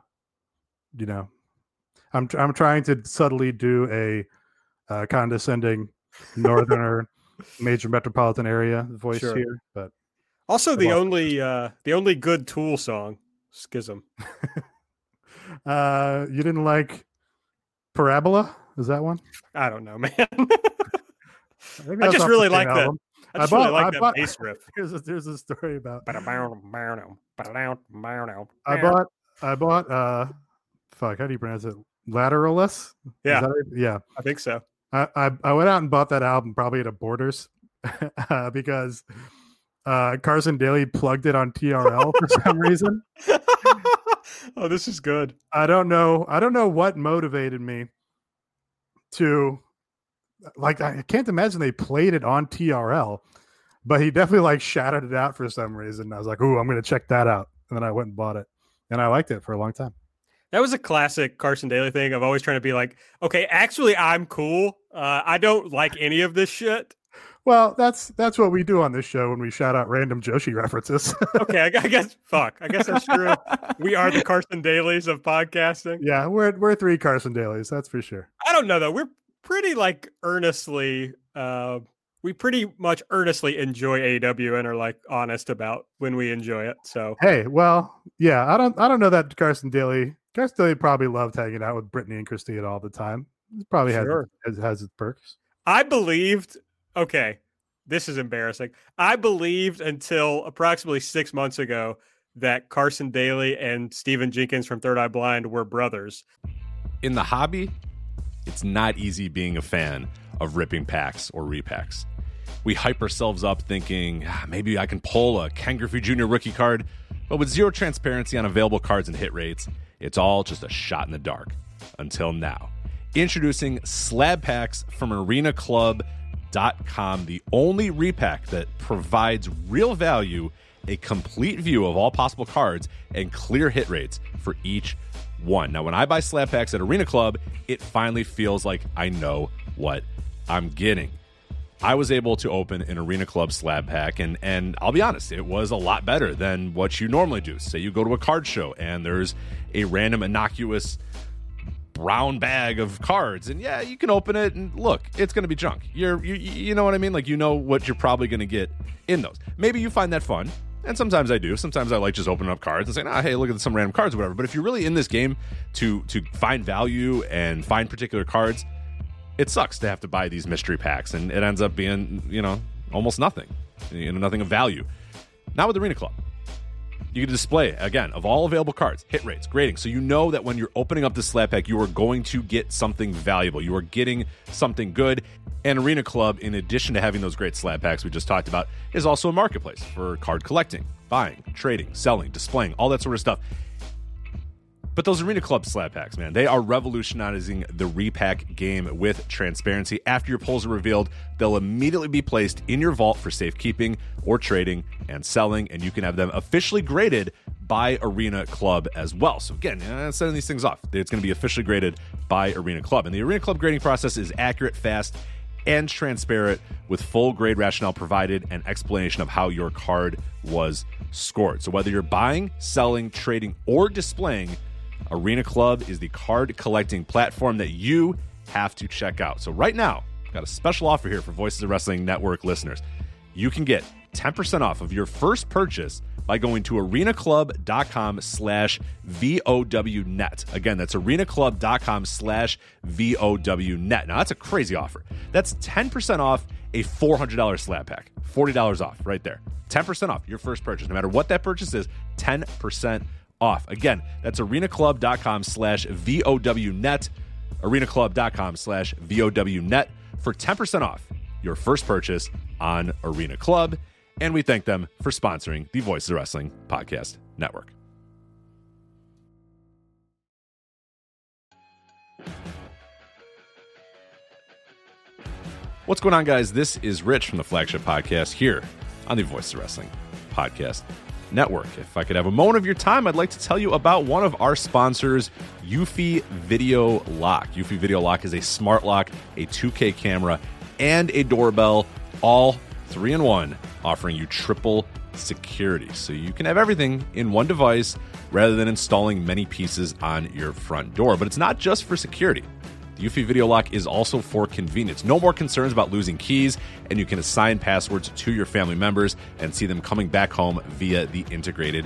I'm trying to subtly do a condescending northerner major metropolitan area voice here, but also the only good Tool song, Schism. You didn't like Parabola? Is that one? I don't know, man. Maybe I that's just off really the like same that. album. I just really like that bought- bass riff. There's a story about. I I bought. Fuck. How do you pronounce it? Lateralis. Yeah. Is that it? Yeah. I think so. I went out and bought that album probably at a Borders because Carson Daly plugged it on TRL for some reason. Oh, this is good. I don't know what motivated me to I can't imagine they played it on TRL, but he definitely like shouted it out for some reason. I was like, "Ooh, I'm going to check that out." And then I went and bought it, and I liked it for a long time. That was a classic Carson Daly thing of always trying to be like, okay, actually, I'm cool. I don't like any of this shit. Well, that's what we do on this show when we shout out random Joshi references. Okay, I guess that's true. We are the Carson Dalys of podcasting. Yeah, we're three Carson Dalys, that's for sure. I don't know though. We're pretty like earnestly. We pretty much earnestly enjoy AEW and are like honest about when we enjoy it. So Hey, well, yeah, I don't know that Carson Daly probably loved hanging out with Brittany and Christine all the time. It probably Sure. has its perks. I believed. Okay, this is embarrassing. I believed until approximately 6 months ago that Carson Daly and Steven Jenkins from Third Eye Blind were brothers. In the hobby, it's not easy being a fan of ripping packs or repacks. We hype ourselves up thinking, maybe I can pull a Ken Griffey Jr. rookie card, but with zero transparency on available cards and hit rates, it's all just a shot in the dark. Until now. Introducing slab packs from arenaclub.com, the only repack that provides real value, a complete view of all possible cards, and clear hit rates for each one. Now, when I buy slab packs at Arena Club, it finally feels like I know what I'm getting. I was able to open an Arena Club slab pack, and I'll be honest, it was a lot better than what you normally do. Say you go to a card show, and there's a random innocuous brown bag of cards, and yeah, you can open it and look, it's going to be junk. You know what I mean? Like, you know what you're probably going to get in those. Maybe you find that fun, and sometimes I do. Sometimes I like just opening up cards and saying, hey, look at some random cards or whatever. But if you're really in this game to find value and find particular cards, it sucks to have to buy these mystery packs, and it ends up being, almost nothing, nothing of value. Not with Arena Club. You can display, again, of all available cards, hit rates, grading, so you know that when you're opening up the slab pack, you are going to get something valuable. You are getting something good. And Arena Club, in addition to having those great slab packs we just talked about, is also a marketplace for card collecting, buying, trading, selling, displaying, all that sort of stuff. But those Arena Club slab packs, man, they are revolutionizing the repack game with transparency. After your pulls are revealed, they'll immediately be placed in your vault for safekeeping or trading and selling, and you can have them officially graded by Arena Club as well. So again, sending these things off, it's going to be officially graded by Arena Club. And the Arena Club grading process is accurate, fast, and transparent, with full grade rationale provided and explanation of how your card was scored. So whether you're buying, selling, trading, or displaying, Arena Club is the card collecting platform that you have to check out. So right now, I've got a special offer here for Voices of Wrestling Network listeners. You can get 10% off of your first purchase by going to arenaclub.com/VOWnet. Again, that's arenaclub.com/VOWnet. Now, that's a crazy offer. That's 10% off a $400 slab pack. $40 off right there. 10% off your first purchase. No matter what that purchase is, 10% off. Again, that's arenaclub.com/VOWnet. arenaclub.com/VOWnet for 10% off your first purchase on Arena Club. And we thank them for sponsoring the Voices of Wrestling Podcast Network. What's going on, guys? This is Rich from the Flagship Podcast here on the Voices of Wrestling Podcast Network. If I could have a moment of your time, I'd like to tell you about one of our sponsors, Eufy Video Lock. Eufy Video Lock is a smart lock, a 2K camera, and a doorbell, all 3-in-1, offering you triple security. So you can have everything in one device rather than installing many pieces on your front door. But it's not just for security. The Eufy Video Lock is also for convenience. No more concerns about losing keys, and you can assign passwords to your family members and see them coming back home via the integrated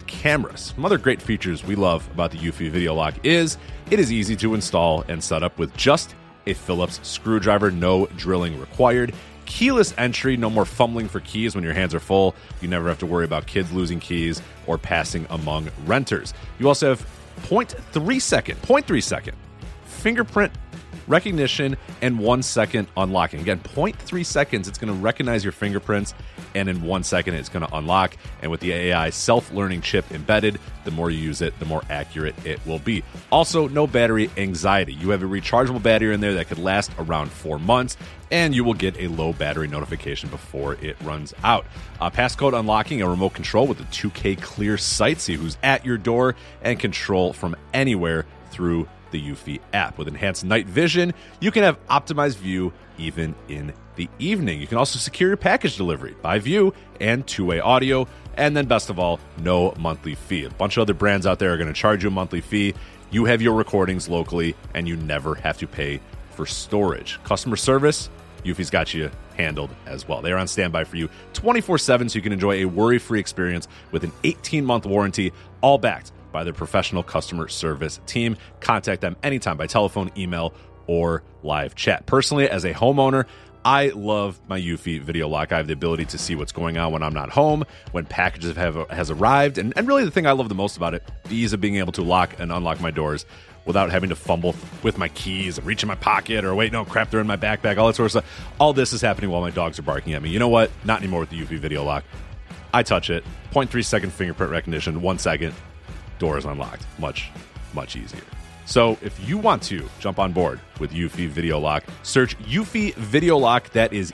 cameras. Some other great features we love about the Eufy Video Lock is it is easy to install and set up with just a Phillips screwdriver, no drilling required. Keyless entry, no more fumbling for keys when your hands are full. You never have to worry about kids losing keys or passing among renters. You also have 0.3 second fingerprint recognition and 1 second unlocking. Again, 0.3 seconds, it's going to recognize your fingerprints, and in 1 second, it's going to unlock. And with the AI self-learning chip embedded, the more you use it, the more accurate it will be. Also, no battery anxiety. You have a rechargeable battery in there that could last around 4 months, and you will get a low battery notification before it runs out. Passcode unlocking, a remote control with a 2K clear sight, see who's at your door, and control from anywhere through the Eufy app. With enhanced night vision, you can have optimized view even in the evening. You can also secure your package delivery by view and two-way audio. And then best of all, no monthly fee. A bunch of other brands out there are going to charge you a monthly fee. You have your recordings locally, and you never have to pay for storage. Customer service, Eufy's got you handled as well. They are on standby for you 24/7, so you can enjoy a worry-free experience with an 18-month warranty, all backed by their professional customer service team. Contact them anytime by telephone, email, or live chat. Personally, as a homeowner, I love my Eufy Video Lock. I have the ability to see what's going on when I'm not home, when packages has arrived, and really the thing I love the most about it, the ease of being able to lock and unlock my doors without having to fumble with my keys and reach in my pocket or wait, no, crap, they're in my backpack, all that sort of stuff. All this is happening while my dogs are barking at me. You know what? Not anymore with the Eufy Video Lock. I touch it, 0.3 second fingerprint recognition, 1 second, door is unlocked. Much, much easier. So if you want to jump on board with Eufy Video Lock, search Eufy Video Lock. That is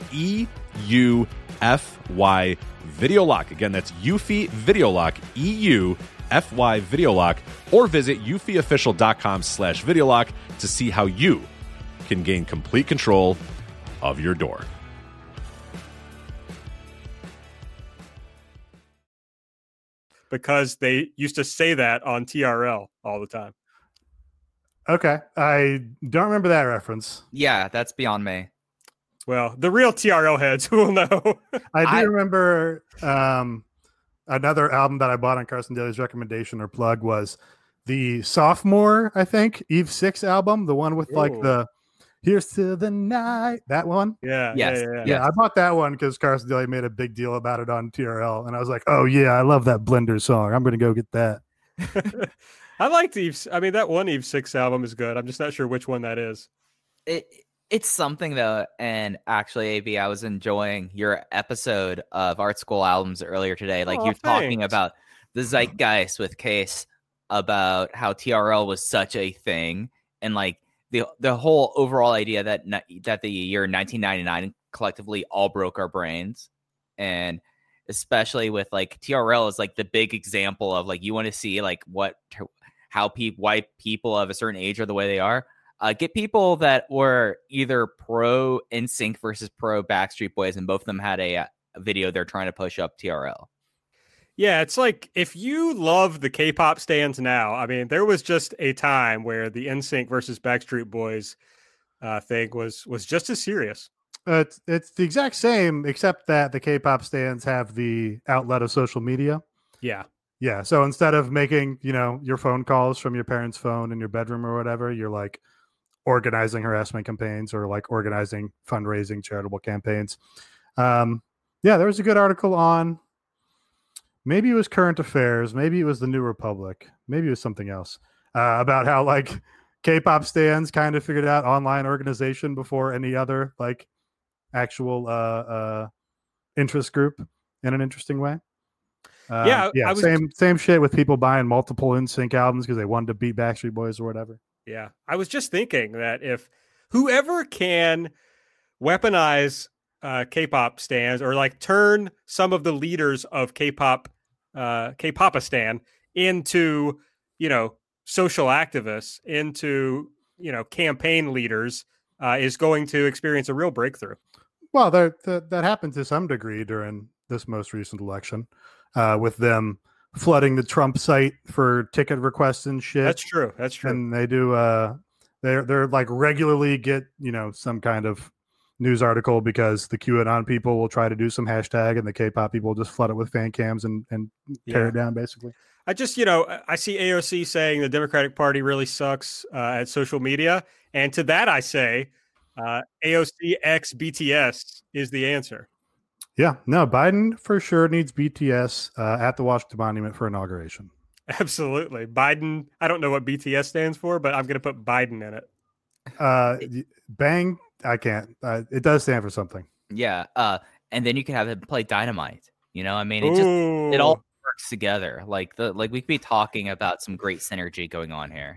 EUFY Video Lock. Again, that's Eufy Video Lock, EUFY Video Lock, or visit eufyofficial.com/video lock to see how you can gain complete control of your door. Because they used to say that on TRL all the time. Okay. I don't remember that reference. Yeah, that's beyond me. Well, the real TRL heads will know. I do remember another album that I bought on Carson Daly's recommendation or plug was the sophomore, I think, Eve 6 album, the one with like the Here's to the Night, that one. Yeah. Yes. Yeah, I bought that one because Carson Daly made a big deal about it on TRL, and I was like, "Oh yeah, I love that Blender song. I'm going to go get that." I liked Eve. I mean, that one Eve 6 album is good. I'm just not sure which one that is. It's something though, and actually, AB, I was enjoying your episode of Art School Albums earlier today. Like you're talking about the zeitgeist with Case, about how TRL was such a thing, and like the whole overall idea that the year 1999 collectively all broke our brains, and especially with like TRL is like the big example of like you want to see like why people of a certain age are the way they are. Get people that were either pro NSYNC versus pro Backstreet Boys, and both of them had a video they're trying to push up TRL. Yeah, it's like if you love the K-pop stands now, I mean, there was just a time where the NSYNC versus Backstreet Boys thing was just as serious. It's the exact same, except that the K-pop stands have the outlet of social media. Yeah. Yeah. So instead of making, your phone calls from your parents' phone in your bedroom or whatever, you're like organizing harassment campaigns or like organizing fundraising charitable campaigns. Yeah, there was a good article on, maybe it was Current Affairs, maybe it was the New Republic, maybe it was something else, about how like K-pop stands kind of figured out online organization before any other like actual interest group in an interesting way. Yeah, same shit with people buying multiple NSYNC albums because they wanted to beat Backstreet Boys or whatever. Yeah, I was just thinking that if whoever can weaponize K-pop stands or like turn some of the leaders of K-Popistan into, social activists, into, campaign leaders, is going to experience a real breakthrough. Well, that happened to some degree during this most recent election, with them flooding the Trump site for ticket requests and shit. That's true. And they do. They're like regularly get some kind of news article because the QAnon people will try to do some hashtag and the K-pop people will just flood it with fan cams and tear it down basically. I just, I see AOC saying the Democratic Party really sucks at social media. And to that, I say AOC x BTS is the answer. Yeah, no, Biden for sure needs BTS at the Washington Monument for inauguration. Absolutely. Biden, I don't know what BTS stands for, but I'm going to put Biden in it. Bang, I can't. It does stand for something. Yeah. And then you can have him play Dynamite. I mean, it all works together. Like we could be talking about some great synergy going on here.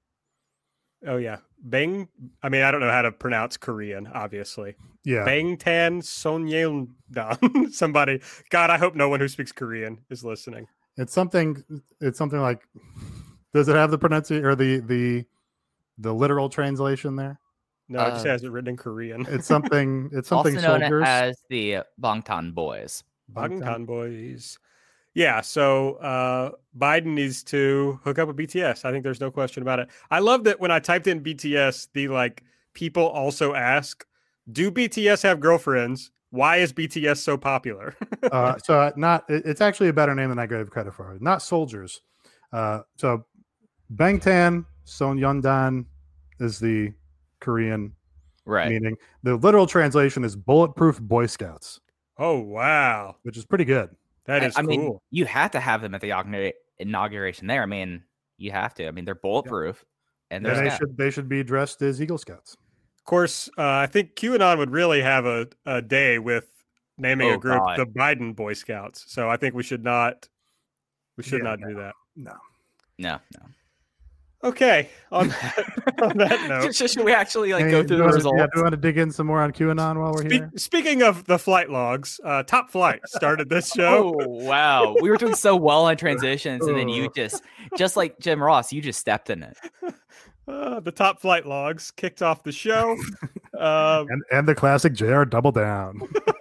Oh yeah, Bang. I mean, I don't know how to pronounce Korean, obviously. Yeah, Bangtan Sonyeondan. Somebody. God, I hope no one who speaks Korean is listening. It's something like. Does it have the pronunciation or the literal translation there? No, it just has it written in Korean. It's something. It's something. Also known soldiers. as the Bangtan Boys. Bangtan Boys. Yeah, so Biden needs to hook up with BTS. I think there's no question about it. I love that when I typed in BTS, the people also ask, do BTS have girlfriends? Why is BTS so popular? It's actually a better name than I gave credit for. Not soldiers. So Bangtan Sonyeondan is the Korean meaning. The literal translation is bulletproof Boy Scouts. Oh, wow. Which is pretty good. That is cool. I mean, you have to have them at the inauguration there. I mean, you have to. I mean, they're bulletproof. Yeah. And they should be dressed as Eagle Scouts. Of course, I think QAnon would really have a day with naming a group the Biden Boy Scouts. So I think we should not do that. No. Okay. On that note, should we actually go through the results? Do you want to dig in some more on QAnon while we're here? Speaking of the flight logs, Top Flight started this show. Oh wow, we were doing so well on transitions, and then you just like Jim Ross, you just stepped in it. The Top Flight logs kicked off the show, and the classic JR Double Down.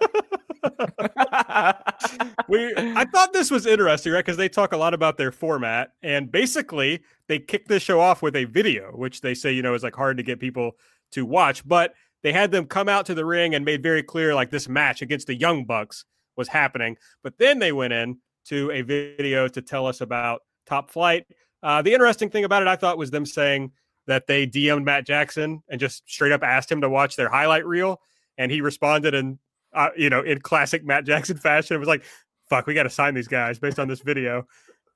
I thought this was interesting, right? Because they talk a lot about their format, and basically they kicked this show off with a video, which they say is hard to get people to watch. But they had them come out to the ring and made very clear this match against the Young Bucks was happening. But then they went in to a video to tell us about Top Flight. The interesting thing about it, I thought, was them saying that they DM'd Matt Jackson and just straight up asked him to watch their highlight reel, and he responded in classic Matt Jackson fashion. It was like, fuck, we got to sign these guys based on this video.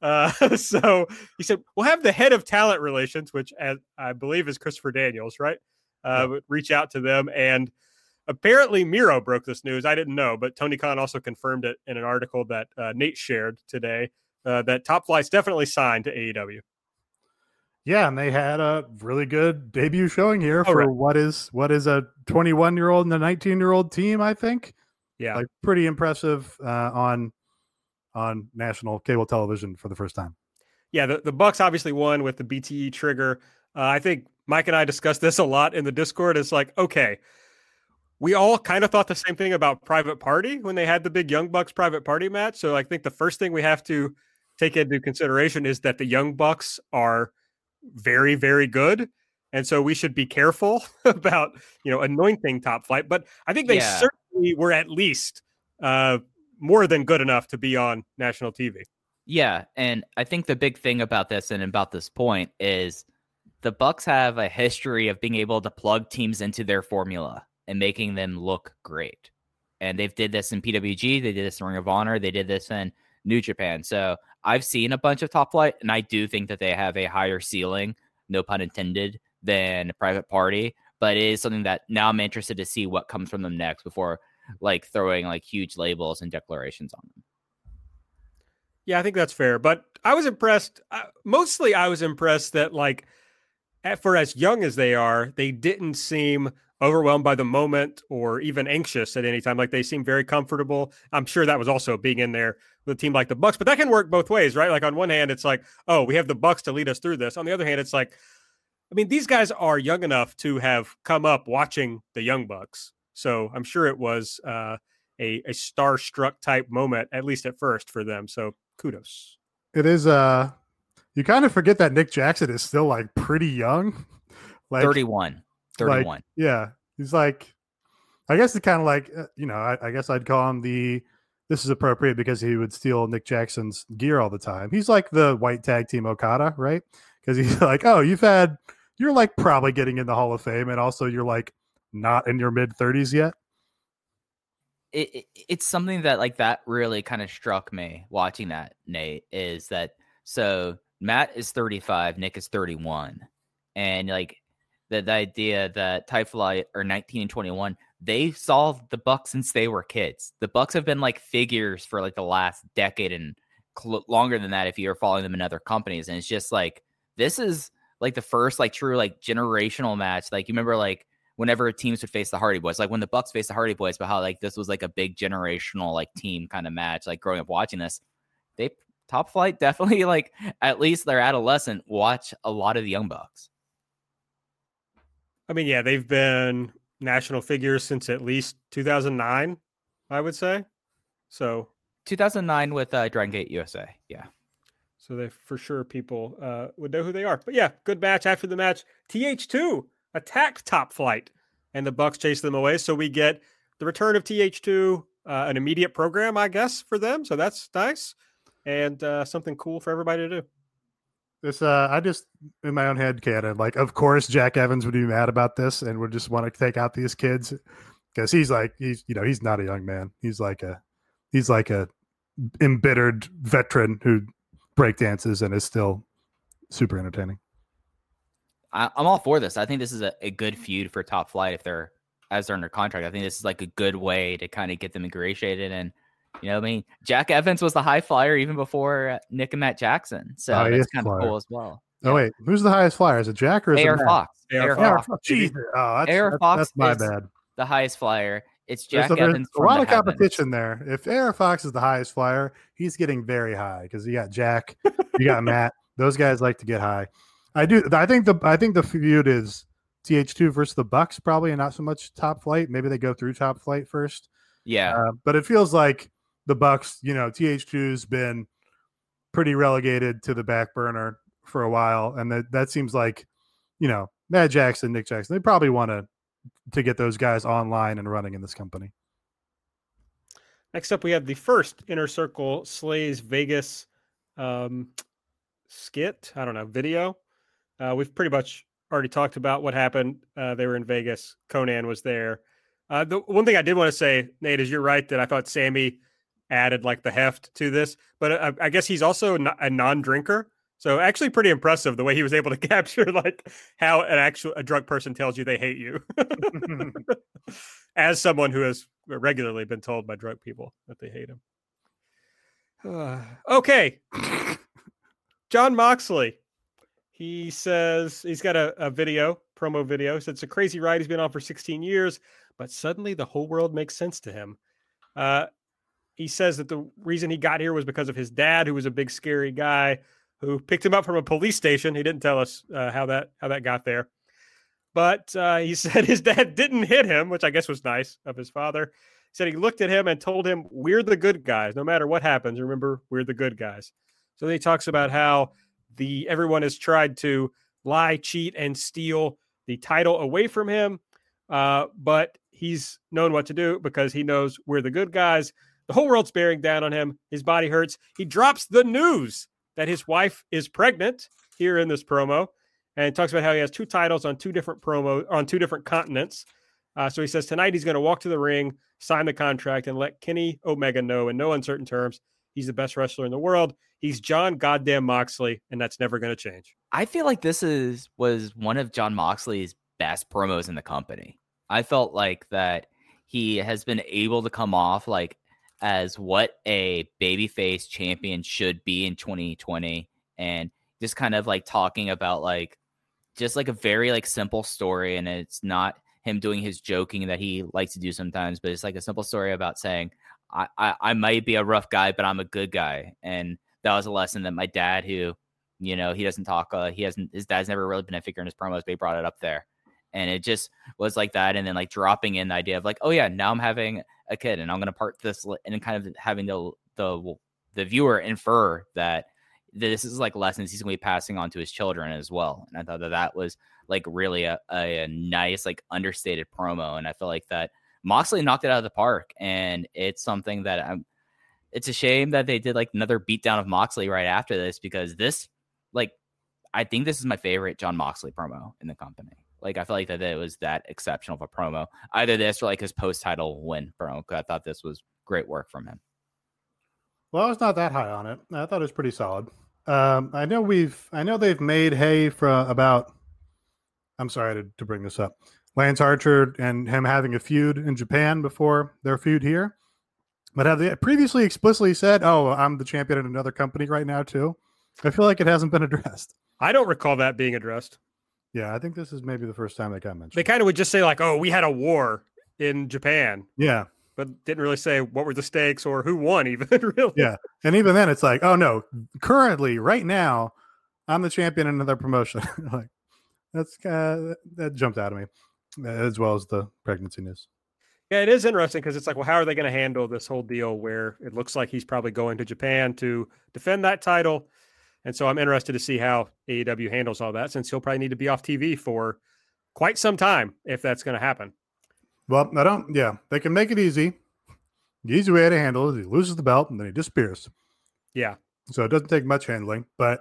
So he said, we'll have the head of talent relations, which I believe is Christopher Daniels, right? Reach out to them. And apparently Miro broke this news. I didn't know, but Tony Khan also confirmed it in an article that Nate shared today, that Top Flight's definitely signed to AEW. Yeah, and they had a really good debut showing here for what is a 21-year-old and a 19-year-old team, I think. Yeah. Pretty impressive on national cable television for the first time. Yeah, the Bucks obviously won with the BTE trigger. I think Mike and I discussed this a lot in the Discord. It's okay, we all kind of thought the same thing about Private Party when they had the big Young Bucks Private Party match. So I think the first thing we have to take into consideration is that the Young Bucks are very, very good. And so we should be careful about, anointing Top Flight. But I think they certainly were at least more than good enough to be on national TV. Yeah. And I think the big thing about this and about this point is the Bucks have a history of being able to plug teams into their formula and making them look great. And they've did this in PWG. They did this in Ring of Honor. They did this in New Japan. So I've seen a bunch of Top Flight, and I do think that they have a higher ceiling, no pun intended, than Private Party. But it is something that now I'm interested to see what comes from them next before throwing huge labels and declarations on them. Yeah, I think that's fair. But I was impressed. Mostly I was impressed that for as young as they are, they didn't seem overwhelmed by the moment or even anxious at any time. They seem very comfortable. I'm sure that was also being in there with a team like the Bucks, but that can work both ways, right? On one hand, it's oh, we have the Bucks to lead us through this. On the other hand, it's these guys are young enough to have come up watching the Young Bucks. So I'm sure it was a starstruck type moment, at least at first for them. So kudos. It is, you kind of forget that Nick Jackson is still pretty young. 31. Yeah. He's I guess it's kind of I guess I'd call him the this is appropriate because he would steal Nick Jackson's gear all the time. He's like the white tag team Okada, right? Because he's like, oh, you're like probably getting in the Hall of Fame, and also you're like not in your mid-30s yet. It's something that like that really kind of struck me watching that, Nate, is that so Matt is 35, Nick is 31, and like the idea that Type Fly are 19 and 21, they saw the Bucks since they were kids. The Bucks have been like figures for like the last decade and longer than that if you're following them in other companies, and it's just like this is like the first like true like generational match. Like you remember like whenever teams would face the Hardy Boys, like when the Bucks faced the Hardy Boys, but how like this was like a big generational like team kind of match. Like growing up watching this, Top Flight definitely like at least their adolescent watch a lot of the Young Bucks. I mean, yeah, they've been national figures since at least 2009, I would say. So 2009 with Dragon Gate USA, yeah. So they for sure people would know who they are. But yeah, good match. After the match, TH2 attacked Top Flight, and the Bucks chased them away. So we get the return of TH2, an immediate program, I guess, for them. So that's nice, and something cool for everybody to do. This I just in my own head canon, like of course Jack Evans would be mad about this and would just want to take out these kids because he's not a young man. He's like a embittered veteran who breakdances and is still super entertaining. I'm all for this. I think this is a good feud for Top Flight if they're under contract. I think this is like a good way to kind of get them ingratiated. And, you know what I mean? Jack Evans was the high flyer even before Nick and Matt Jackson. So that's kind of cool as well. Oh, wait. Who's the highest flyer? Is it Jack or is AR it Fox? AR Fox. Jesus. Oh, that's my bad. The highest flyer. It's Jack There's Evans. a lot of competition there. If AR Fox is the highest flyer, he's getting very high because you got Jack, you got Matt. Those guys like to get high. I think the feud is TH2 versus the Bucks probably, and not so much Top Flight. Maybe they go through Top Flight first. Yeah, but it feels like the Bucks. TH2's been pretty relegated to the back burner for a while, and that seems like Matt Jackson, Nick Jackson. They probably want to get those guys online and running in this company. Next up, we have the first Inner Circle Slays Vegas skit. I don't know, video. We've pretty much already talked about what happened. They were in Vegas. Conan was there. The one thing I did want to say, Nate, is you're right that I thought Sammy added like the heft to this, but I guess he's also a non-drinker. So actually pretty impressive the way he was able to capture like how a drunk person tells you they hate you. As someone who has regularly been told by drunk people that they hate him. Okay. Jon Moxley. He says he's got a promo video. He said it's a crazy ride he's been on for 16 years, but suddenly the whole world makes sense to him. He says that the reason he got here was because of his dad, who was a big, scary guy who picked him up from a police station. He didn't tell us how that got there. But he said his dad didn't hit him, which I guess was nice of his father. He said he looked at him and told him, we're the good guys. No matter what happens, remember, we're the good guys. So he talks about how everyone has tried to lie, cheat, and steal the title away from him. But he's known what to do because he knows we're the good guys. The whole world's bearing down on him. His body hurts. He drops the news that his wife is pregnant here in this promo, and talks about how he has 2 titles on 2 different on 2 different continents. So he says tonight he's going to walk to the ring, sign the contract, and let Kenny Omega know in no uncertain terms he's the best wrestler in the world. He's Jon goddamn Moxley, and that's never going to change. I feel like this was one of Jon Moxley's best promos in the company. I felt like that he has been able to come off like as what a babyface champion should be in 2020, and just kind of like talking about like just like a very like simple story, and it's not him doing his joking that he likes to do sometimes, but it's like a simple story about saying I might be a rough guy, but I'm a good guy. And that was a lesson that my dad, who he doesn't talk, his dad's never really been a figure in his promos, but he brought it up there. And it just was like that. And then like dropping in the idea of like, oh yeah, now I'm having a kid and I'm going to part this, and kind of having the viewer infer that this is like lessons he's going to be passing on to his children as well. And I thought that was like really a nice, like understated promo. And I feel like that Moxley knocked it out of the park, and it's something that it's a shame that they did like another beatdown of Moxley right after this, because this, like, I think this is my favorite John Moxley promo in the company. Like, I feel like that it was that exceptional of a promo. Either this or like his post-title win promo. I thought this was great work from him. Well, I was not that high on it. I thought it was pretty solid. I know they've made hay for about. I'm sorry to bring this up. Lance Archer and him having a feud in Japan before their feud here, but have they previously explicitly said, "Oh, I'm the champion in another company right now too"? I feel like it hasn't been addressed. I don't recall that being addressed. Yeah, I think this is maybe the first time they got mentioned. They kind of would just say like, "Oh, we had a war in Japan," Yeah, but didn't really say what were the stakes or who won. Even really, yeah, and even then, it's like, "Oh no, currently, right now, I'm the champion in another promotion." Like that's that jumped out of me, as well as the pregnancy news. Yeah, it is interesting because it's like, well, how are they going to handle this whole deal where it looks like he's probably going to Japan to defend that title? And so I'm interested to see how AEW handles all that, since he'll probably need to be off TV for quite some time if that's going to happen. Well, they can make it easy. The easy way to handle it is he loses the belt and then he disappears. Yeah. So it doesn't take much handling, but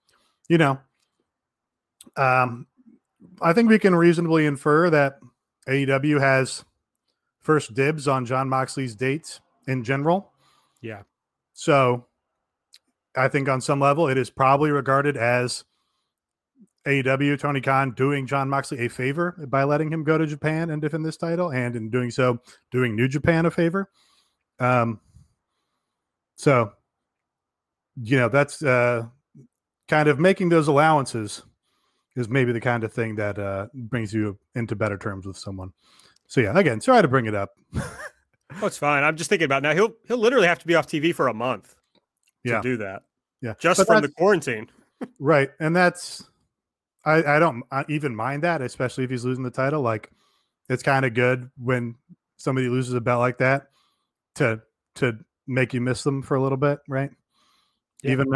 I think we can reasonably infer that AEW has first dibs on John Moxley's dates in general. Yeah. So I think on some level it is probably regarded as AEW, Tony Khan, doing John Moxley a favor by letting him go to Japan and defend this title, and in doing so, doing New Japan a favor. So, that's kind of making those allowances is maybe the kind of thing that brings you into better terms with someone. So yeah, again, sorry to bring it up. Oh, it's fine. I'm just thinking about now. He'll literally have to be off TV for a month to do that. Yeah, just from the quarantine. Right, and that's I don't even mind that, especially if he's losing the title. Like, it's kind of good when somebody loses a belt like that to make you miss them for a little bit, right? Yeah. Even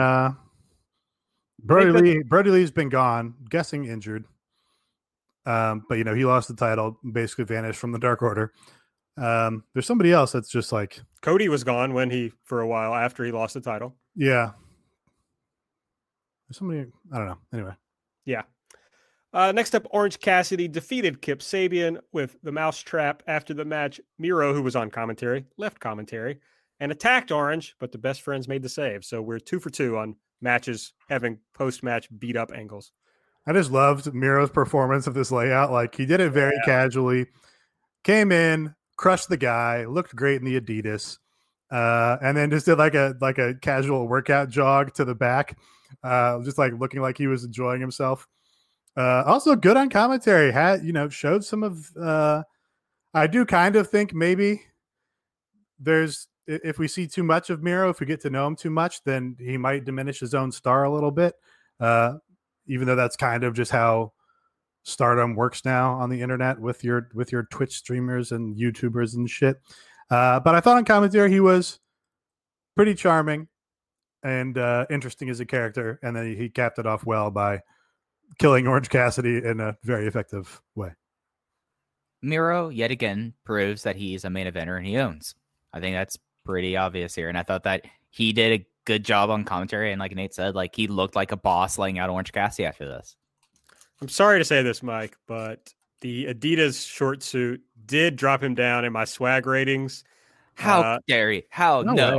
Brody Lee's been gone, guessing injured. But he lost the title, basically vanished from the Dark Order. There's somebody else that's just like Cody was gone for a while after he lost the title. Yeah. There's somebody, I don't know. Anyway. Yeah. Next up, Orange Cassidy defeated Kip Sabian with the mousetrap after the match. Miro, who was on commentary, left commentary and attacked Orange, but the best friends made the save. So we're 2 for 2 on matches having post-match beat up angles. I just loved Miro's performance of this layout. Like, he did it very casually, came in, crushed the guy, looked great in the Adidas, and then just did like a casual workout jog to the back, just like looking like he was enjoying himself. Also good on commentary. Showed some of. I do kind of think maybe if we see too much of Miro, if we get to know him too much, then he might diminish his own star a little bit. Even though that's kind of just how stardom works now on the internet with your Twitch streamers and YouTubers and shit. But I thought on commentary he was pretty charming and interesting as a character, and then he capped it off well by killing Orange Cassidy in a very effective way. Miro yet again proves that he's a main eventer and he owns. I think that's pretty obvious here, and I thought that he did a good job on commentary, and like Nate said, like he looked like a boss laying out Orange Cassidy after this. I'm sorry to say this, Mike, but the Adidas short suit did drop him down in my swag ratings. How dare you? How? No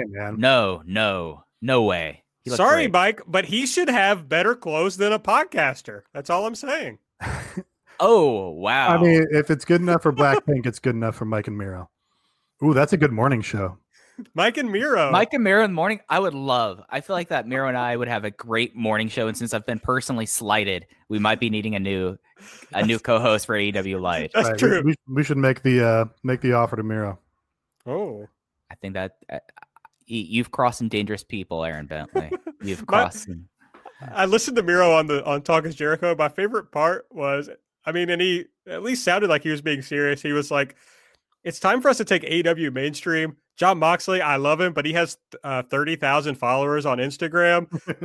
way. Sorry, great. Mike, but he should have better clothes than a podcaster. That's all I'm saying. Oh, wow. I mean, if it's good enough for Blackpink, it's good enough for Mike and Miro. Ooh, that's a good morning show. Mike and Miro in the morning. I would love. I feel like that Miro and I would have a great morning show. And since I've been personally slighted, we might be needing a new co-host for AEW Live. That's true. We should make the offer to Miro. Oh, I think that you've crossed some dangerous people, Aaron Bentley. You've crossed. I listened to Miro on Talk is Jericho. My favorite part was, and he at least sounded like he was being serious. He was like, "It's time for us to take AEW mainstream. John Moxley, I love him, but he has 30,000 followers on Instagram."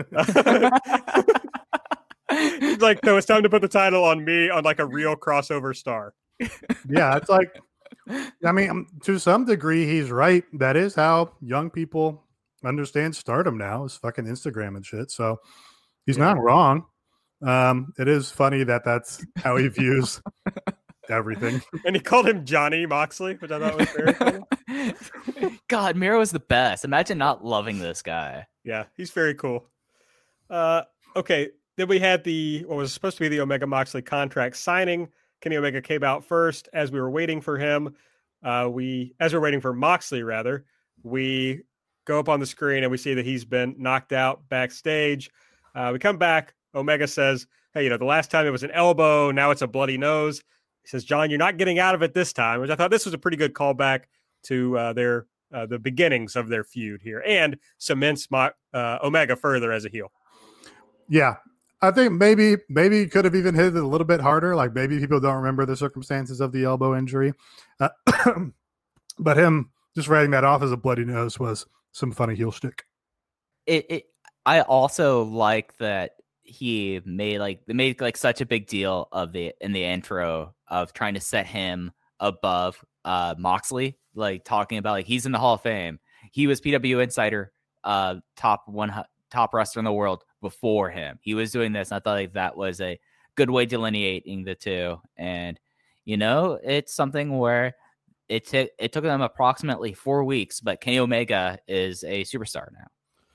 He's like, "No, it's time to put the title on me, on like a real crossover star." Yeah, it's like, to some degree, he's right. That is how young people understands stardom now, his fucking Instagram and shit. So he's not wrong. It is funny that that's how he views everything. And he called him Johnny Moxley, which I thought was very funny. God, Miro was the best. Imagine not loving this guy. Yeah, he's very cool. Okay, then we had what was supposed to be the Omega Moxley contract signing. Kenny Omega came out first. As we were waiting for him, as we're waiting for Moxley, rather, we go up on the screen and we see that he's been knocked out backstage. We come back. Omega says, hey, the last time it was an elbow, now it's a bloody nose. He says, John, you're not getting out of it this time, which I thought this was a pretty good callback to the beginnings of their feud here and cements Omega further as a heel. Yeah. I think maybe he could have even hit it a little bit harder. Like maybe people don't remember the circumstances of the elbow injury. But him just writing that off as a bloody nose was some funny heel shtick. I also like that he made such a big deal in the intro of trying to set him above Moxley, like talking about like he's in the Hall of Fame. He was PW Insider top wrestler in the world before him. He was doing this, and I thought like that was a good way delineating the two. And it's something where it took them approximately 4 weeks, but Kenny Omega is a superstar now.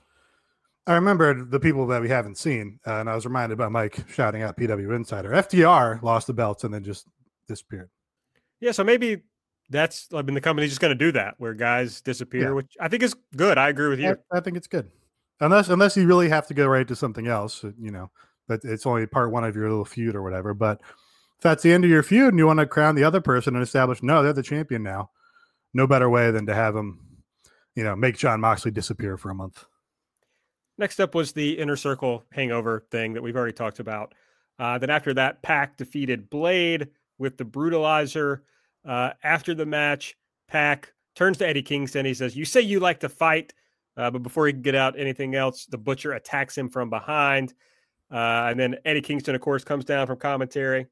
I remember the people that we haven't seen, and I was reminded by Mike shouting out PW Insider. FTR lost the belts and then just disappeared. Yeah, so maybe that's, I mean, the company's just going to do that, where guys disappear, which I think is good. I agree with you. I think it's good. Unless you really have to go right to something else, but it's only part one of your little feud or whatever. But if that's the end of your feud and you want to crown the other person and establish, no, they're the champion now, no better way than to have them, make Jon Moxley disappear for a month. Next up was the Inner Circle hangover thing that we've already talked about. Then after that, Pac defeated Blade with the Brutalizer. After the match, Pac turns to Eddie Kingston. He says, you say you like to fight, but before he can get out anything else, the Butcher attacks him from behind. And then Eddie Kingston, of course, comes down from commentary.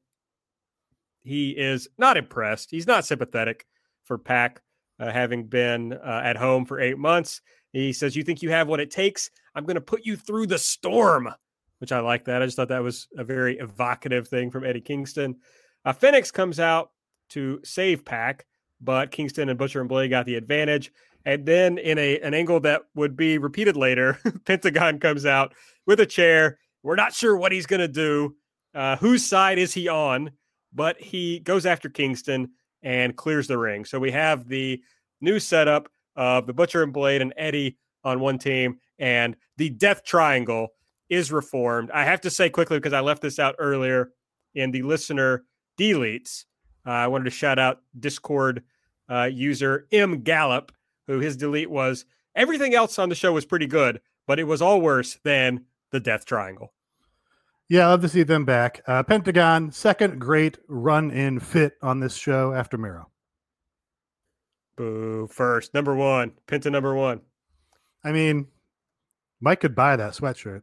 He is not impressed. He's not sympathetic for Pac, having been at home for 8 months. He says, you think you have what it takes? I'm going to put you through the storm, which I like that. I just thought that was a very evocative thing from Eddie Kingston. Phoenix comes out to save Pac, but Kingston and Butcher and Blade got the advantage. And then in an angle that would be repeated later, Pentagon comes out with a chair. We're not sure what he's going to do. Whose side is he on? But he goes after Kingston and clears the ring. So we have the new setup of the Butcher and Blade and Eddie on one team, and the Death Triangle is reformed. I have to say quickly, because I left this out earlier in the listener deletes, I wanted to shout out Discord user M. Gallup, who his delete was, everything else on the show was pretty good, but it was all worse than the Death Triangle. Yeah, I love to see them back. Pentagon, second great run-in fit on this show after Miro. Boo, first. Number one. Penta number one. I mean, Mike could buy that sweatshirt.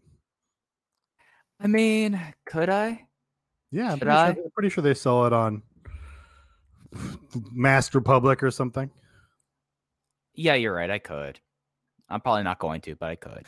Could I? Yeah, I'm pretty sure they sell it on Masked Republic or something. Yeah, you're right. I could. I'm probably not going to, but I could.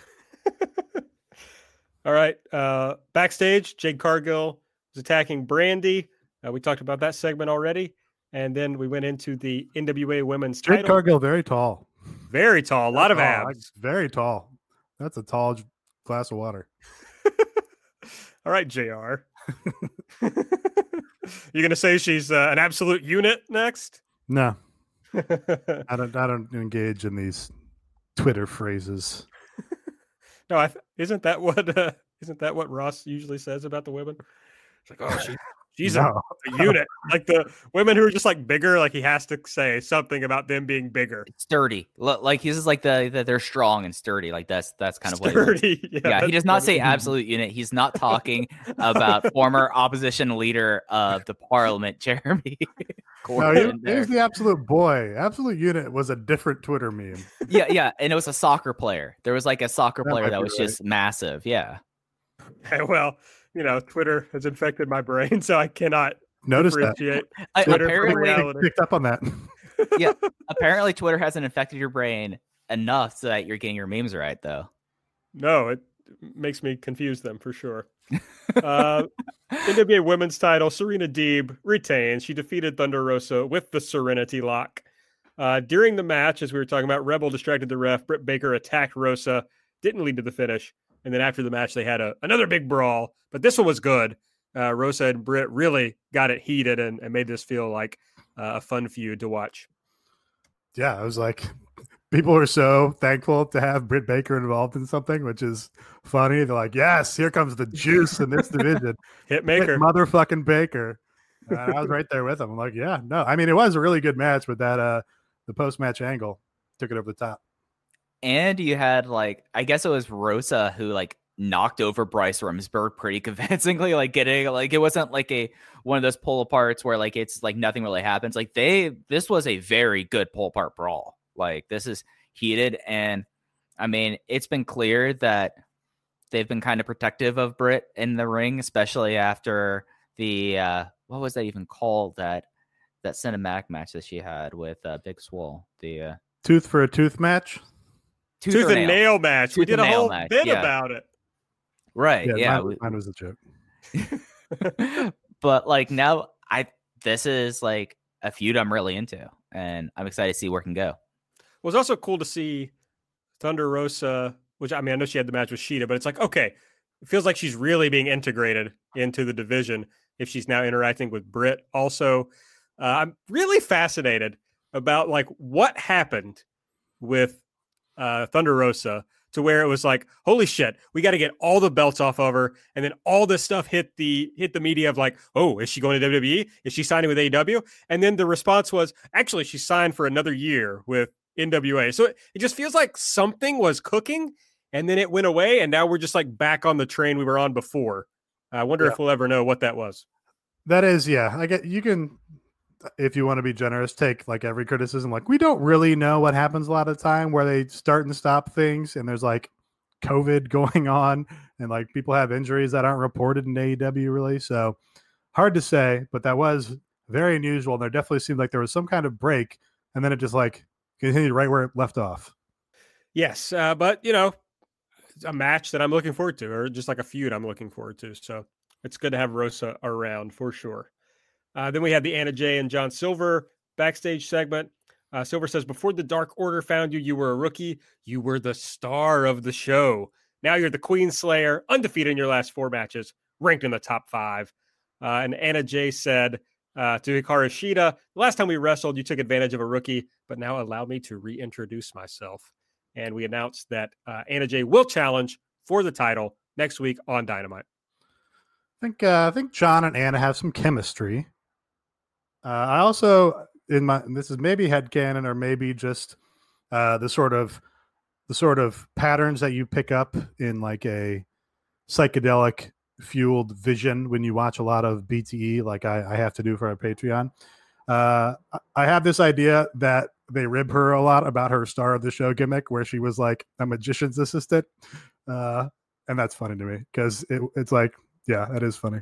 All right. Backstage, Jade Cargill was attacking Brandy. We talked about that segment already. And then we went into the NWA Women's title. Jade Cargill, very tall. Very tall. A lot of abs. Very tall. That's a tall glass of water. All right, JR. You going to say she's an absolute unit next? No. I don't engage in these Twitter phrases. No, isn't that what Ross usually says about the women? It's like, oh, she's a unit. Like the women who are just like bigger, like he has to say something about them being bigger. Sturdy. Like he's just like that they're strong and sturdy. Like that's kind of sturdy. What yeah, he does not say absolute unit. He's not talking about former opposition leader of the parliament, Jeremy Corbyn. No, he was the absolute boy. Absolute unit was a different Twitter meme. Yeah. And it was a soccer player. There was like a soccer player that was just massive. Yeah. Well, Twitter has infected my brain, so I cannot notice appreciate that. Twitter apparently reality. Picked up on that. Yeah, apparently Twitter hasn't infected your brain enough so that you're getting your memes right, though. No, it makes me confuse them for sure. NWA Women's title, Serena Deeb retains. She defeated Thunder Rosa with the Serenity Lock. During the match, as we were talking about, Rebel distracted the ref. Britt Baker attacked Rosa, didn't lead to the finish. And then after the match, they had another big brawl. But this one was good. Rosa and Britt really got it heated and made this feel like a fun feud to watch. Yeah, I was like, people are so thankful to have Britt Baker involved in something, which is funny. They're like, yes, here comes the juice in this division. Hitmaker. Hit motherfucking Baker. I was right there with him. I'm like, yeah, no. I mean, it was a really good match, but that the post-match angle took it over the top. And you had, like, I guess it was Rosa who, like, knocked over Bryce Remsburg pretty convincingly, like getting, like, it wasn't like one of those pull aparts where, like, it's like nothing really happens. Like, this was a very good pull apart brawl. Like, this is heated, and I mean, it's been clear that they've been kind of protective of Britt in the ring, especially after the what was that even called, that cinematic match that she had with Big Swole, the tooth for a tooth match. Tooth and nail match. We did a whole bit about it. Right. Yeah. Mine was a joke. But like now this is like a feud I'm really into, and I'm excited to see where it can go. It was also cool to see Thunder Rosa, which, I mean, I know she had the match with Shida, but it's like, okay, it feels like she's really being integrated into the division if she's now interacting with Britt. Also, I'm really fascinated about like what happened with Thunder Rosa to where it was like, holy shit, we got to get all the belts off of her. And then all this stuff hit the media of like, oh, is she going to WWE? Is she signing with AEW? And then the response was, actually, she signed for another year with NWA. So it just feels like something was cooking and then it went away. And now we're just like back on the train we were on before. I wonder if we'll ever know what that was. That is, yeah. I get, you can, if you want to be generous, take like every criticism. Like, we don't really know what happens a lot of the time where they start and stop things, and there's like COVID going on, and like people have injuries that aren't reported in AEW really. So hard to say, but that was very unusual. And there definitely seemed like there was some kind of break, and then it just like continued right where it left off. Yes, but you know, it's a match that I'm looking forward to, or just like a feud I'm looking forward to. So it's good to have Rosa around for sure. Then we had the Anna Jay and John Silver backstage segment. Silver says, before the Dark Order found you, you were a rookie. You were the star of the show. Now you're the Queen Slayer, undefeated in your last 4 matches, ranked in the top 5. And Anna Jay said to Hikaru Shida, last time we wrestled, you took advantage of a rookie, but now allow me to reintroduce myself. And we announced that Anna Jay will challenge for the title next week on Dynamite. I think John and Anna have some chemistry. I also, this is maybe headcanon or maybe just the sort of patterns that you pick up in like a psychedelic fueled vision when you watch a lot of BTE, like I have to do for our Patreon. I have this idea that they rib her a lot about her star of the show gimmick, where she was like a magician's assistant, and that's funny to me because it's like, yeah, that is funny.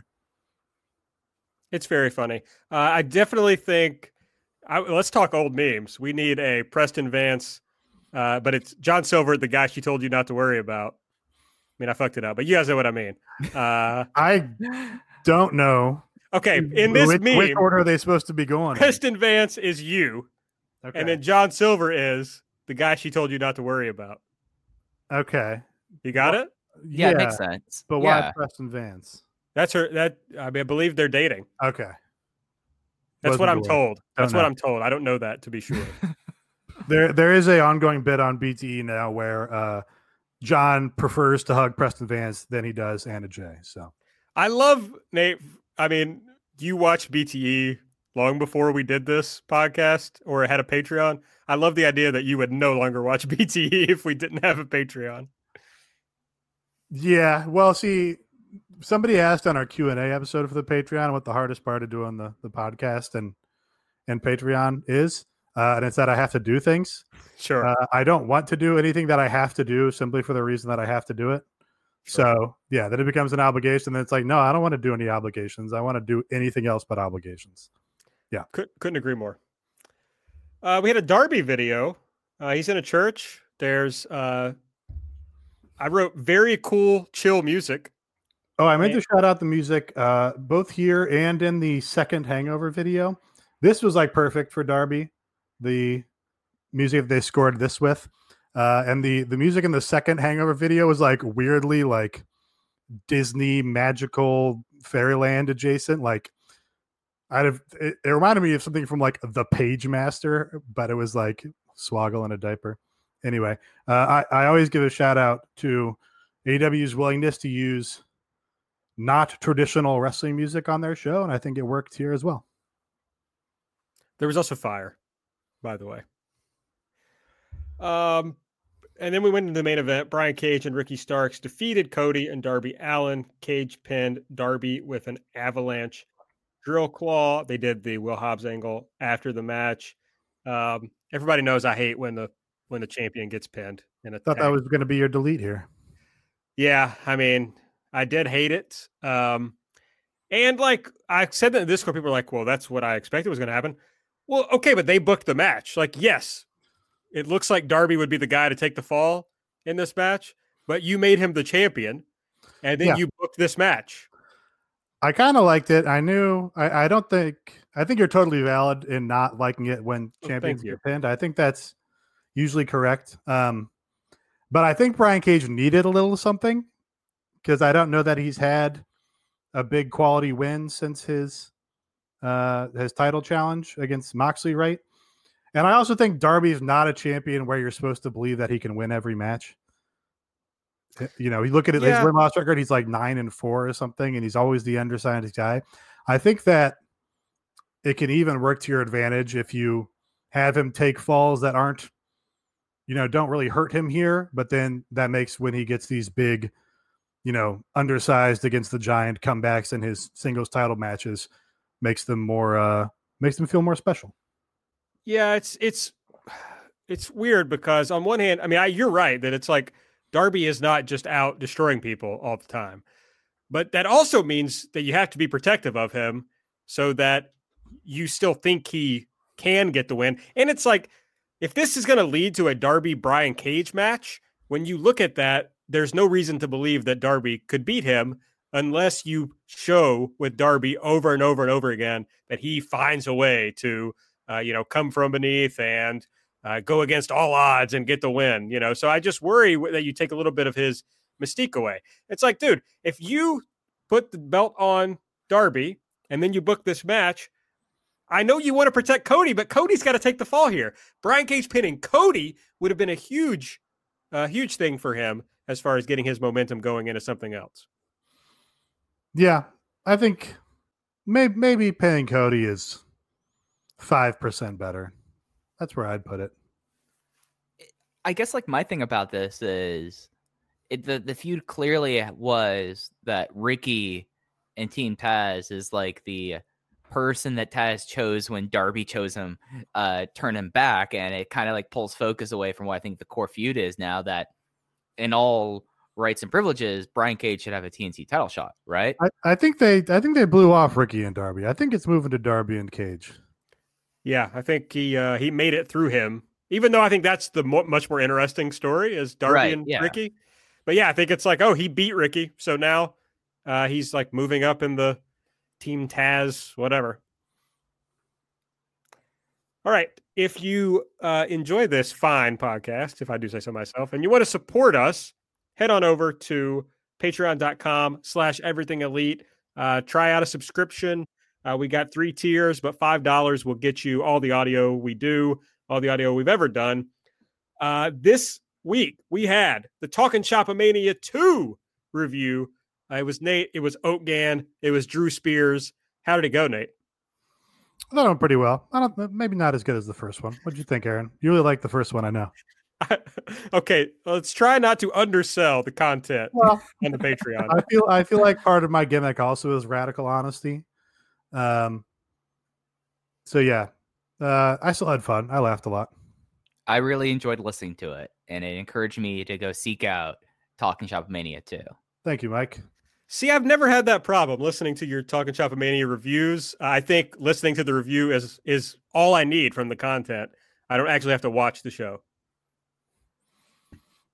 It's very funny. I definitely think, let's talk old memes. We need a Preston Vance, but it's John Silver, the guy she told you not to worry about. I mean, I fucked it up, but you guys know what I mean. I don't know. Okay, in this meme, which order are they supposed to be going? Preston Vance is you, okay, and then John Silver is the guy she told you not to worry about. Okay, you got it? Yeah, it makes sense. But why Preston Vance? That's her. I believe they're dating. Okay, that's what I'm told. That's what I'm told. I don't know that to be sure. There is a ongoing bit on BTE now where John prefers to hug Preston Vance than he does Anna Jay. So I love Nate. I mean, you watched BTE long before we did this podcast or had a Patreon. I love the idea that you would no longer watch BTE if we didn't have a Patreon. Yeah, well, see, somebody asked on our Q&A episode for the Patreon what the hardest part of doing the podcast and Patreon is, and it's that I have to do things. Sure. I don't want to do anything that I have to do simply for the reason that I have to do it. Sure. So, yeah, then it becomes an obligation. Then it's like, no, I don't want to do any obligations. I want to do anything else but obligations. Yeah. Couldn't agree more. We had a Darby video. He's in a church There's I wrote very cool, chill music. Oh, I meant to shout out the music, both here and in the second Hangover video. This was like perfect for Darby, the music they scored this with. And the music in the second Hangover video was like weirdly like Disney magical fairyland adjacent. Like it reminded me of something from like the Page Master, but it was like Swoggle in a diaper. Anyway, I always give a shout out to AEW's willingness to use not traditional wrestling music on their show, and I think it worked here as well. There was also fire, by the way. And then we went into the main event. Brian Cage and Ricky Starks defeated Cody and Darby Allin. Cage pinned Darby with an avalanche drill claw. They did the Will Hobbs angle after the match. Everybody knows I hate when the champion gets pinned. I thought that was going to be your delete here. Yeah, I mean, I did hate it. And like I said that in Discord, people were like, well, that's what I expected was going to happen. Well, okay, but they booked the match. Like, yes, it looks like Darby would be the guy to take the fall in this match, but you made him the champion, and then you booked this match. I kind of liked it. I think you're totally valid in not liking it when champions get pinned. I think that's usually correct. But I think Brian Cage needed a little something, because I don't know that he's had a big quality win since his title challenge against Moxley, right? And I also think Darby's not a champion where you're supposed to believe that he can win every match. You know, you look at his win-loss record, he's like 9-4 or something, and he's always the undersized guy. I think that it can even work to your advantage if you have him take falls that aren't, don't really hurt him here, but then that makes when he gets these big, undersized against the giant comebacks in his singles title matches, makes them feel more special. Yeah, it's weird because on one hand, I mean, you're right that it's like Darby is not just out destroying people all the time, but that also means that you have to be protective of him so that you still think he can get the win. And it's like, if this is going to lead to a Darby Brian Cage match, when you look at that, there's no reason to believe that Darby could beat him unless you show with Darby over and over and over again that he finds a way to, come from beneath and go against all odds and get the win, So I just worry that you take a little bit of his mystique away. It's like, dude, if you put the belt on Darby and then you book this match, I know you want to protect Cody, but Cody's got to take the fall here. Brian Cage pinning Cody would have been a huge thing for him as far as getting his momentum going into something else. Yeah, I think maybe pinning Cody is 5% better. That's where I'd put it. I guess like my thing about this is the feud clearly was that Ricky and Team Taz is like the person that Taz chose when Darby chose him, turn him back, and it kind of like pulls focus away from what I think the core feud is now, that in all rights and privileges, Brian Cage should have a TNT title shot, right? I think they blew off Ricky and Darby. I think it's moving to Darby and Cage. Yeah, I think he made it through him, even though I think that's the much more interesting story is Darby and Ricky. But yeah, I think it's like, oh, he beat Ricky, so now he's like moving up in the Team Taz, whatever. All right. If you enjoy this fine podcast, if I do say so myself, and you want to support us, head on over to patreon.com/everythingelite. Try out a subscription. We got 3 tiers, but $5 will get you all the audio we do, all the audio we've ever done. This week, we had the Talking Shop-A-Mania 2 review. It was Nate. It was Oatgan. It was Drew Spears. How did it go, Nate? I thought it went pretty well. Maybe not as good as the first one. What did you think, Aaron? You really liked the first one, I know. Okay, let's try not to undersell the content on the Patreon. I feel like part of my gimmick also is radical honesty. So yeah, I still had fun. I laughed a lot. I really enjoyed listening to it, and it encouraged me to go seek out Talking Shop-A-Mania 2. Thank you, Mike. See, I've never had that problem listening to your Talking Shop-A-Mania reviews. I think listening to the review is all I need from the content. I don't actually have to watch the show.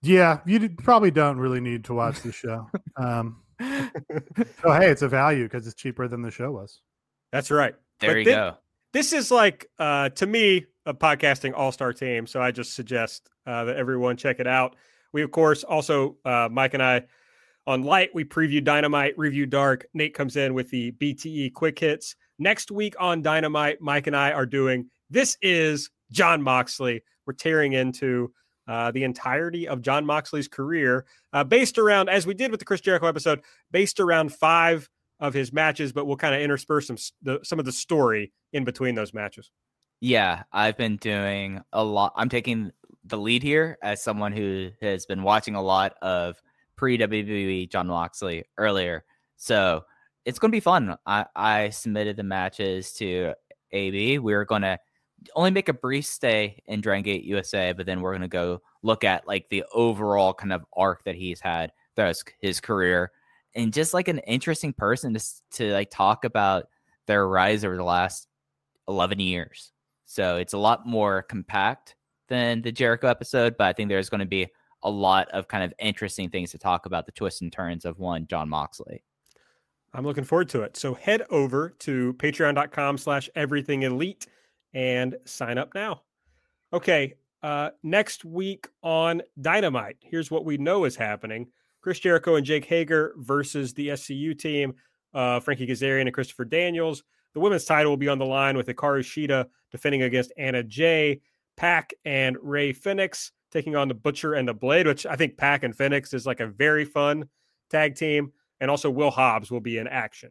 Yeah, probably don't really need to watch the show. So hey, it's a value because it's cheaper than the show was. That's right. There you go. This is like, to me, a podcasting all-star team. So I just suggest that everyone check it out. We, of course, also, Mike and I, on Light, we preview Dynamite, review Dark. Nate comes in with the BTE quick hits. Next week on Dynamite, Mike and I are doing This Is Jon Moxley. We're tearing into the entirety of Jon Moxley's career, based around, as we did with the Chris Jericho episode, based around 5 of his matches, but we'll kind of intersperse some of the story in between those matches. Yeah, I've been doing a lot. I'm taking the lead here as someone who has been watching a lot of pre-WWE Jon Moxley earlier. So it's going to be fun. I submitted the matches to AB. We're going to only make a brief stay in Dragon Gate USA, but then we're going to go look at like the overall kind of arc that he's had throughout his career, and just like an interesting person to like talk about their rise over the last 11 years. So it's a lot more compact than the Jericho episode, but I think there's going to be a lot of kind of interesting things to talk about, the twists and turns of one Jon Moxley. I'm looking forward to it. So head over to patreon.com/everythingelite and sign up now. Okay. Next week on Dynamite, here's what we know is happening. Chris Jericho and Jake Hager versus the SCU team, Frankie Kazarian and Christopher Daniels. The women's title will be on the line with Hikaru Shida defending against Anna Jay. Pac and Ray Phoenix taking on the Butcher and the Blade, which I think Pac and Phoenix is like a very fun tag team. And also Will Hobbs will be in action.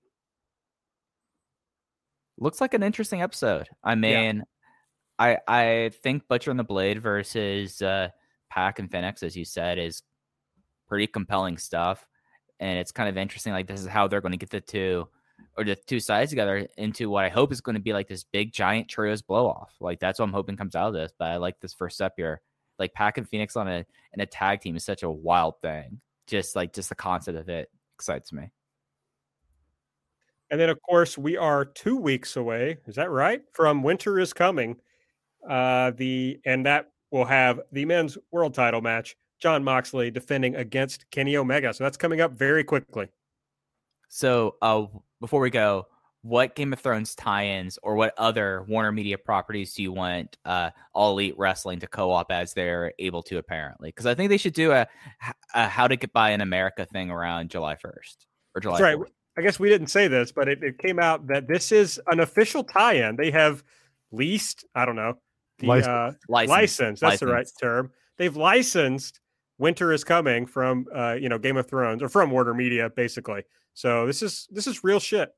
Looks like an interesting episode. I mean, yeah. I think Butcher and the Blade versus Pac and Phoenix, as you said, is pretty compelling stuff. And it's kind of interesting. Like, this is how they're going to get the two sides together into what I hope is going to be like this big giant trios blow off. Like, that's what I'm hoping comes out of this. But I like this first step here. Like, Pac and Phoenix in a tag team is such a wild thing. Just the concept of it excites me. And then, of course, we are 2 weeks away. Is that right? From Winter is Coming. And that will have the men's world title match, Jon Moxley defending against Kenny Omega. So that's coming up very quickly. So before we go, what Game of Thrones tie-ins or what other Warner Media properties do you want All Elite Wrestling to co-op as they're able to, apparently? Because I think they should do a How to Get By in America thing around July 1st or July 4th. That's right. I guess we didn't say this, but it came out that this is an official tie-in. They have leased, I don't know, the license. That's the right term. They've licensed Winter is Coming from Game of Thrones, or from Warner Media, basically. So this is real shit.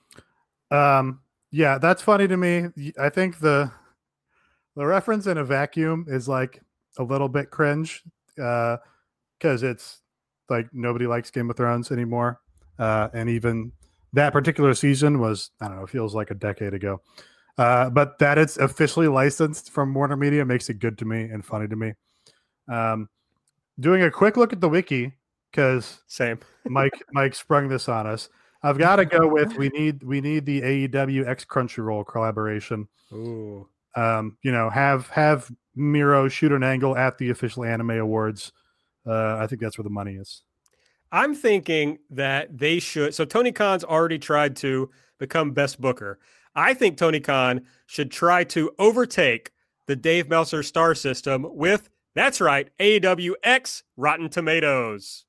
Yeah, that's funny to me. I think the reference in a vacuum is like a little bit cringe, because it's like nobody likes Game of Thrones anymore. And even that particular season was, I don't know, feels like a decade ago. But that it's officially licensed from Warner Media makes it good to me and funny to me. Doing a quick look at the wiki, because same Mike sprung this on us. I've got to go with we need the AEW X Crunchyroll collaboration. Ooh. Have Miro shoot an angle at the official anime awards. I think that's where the money is. I'm thinking that they should. So Tony Khan's already tried to become best booker. I think Tony Khan should try to overtake the Dave Meltzer star system with, that's right, AEW X Rotten Tomatoes.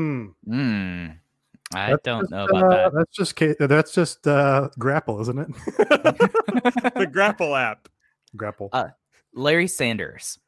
I don't know about that. That's just Grapple, isn't it? The Grapple app. Grapple. Larry Sanders.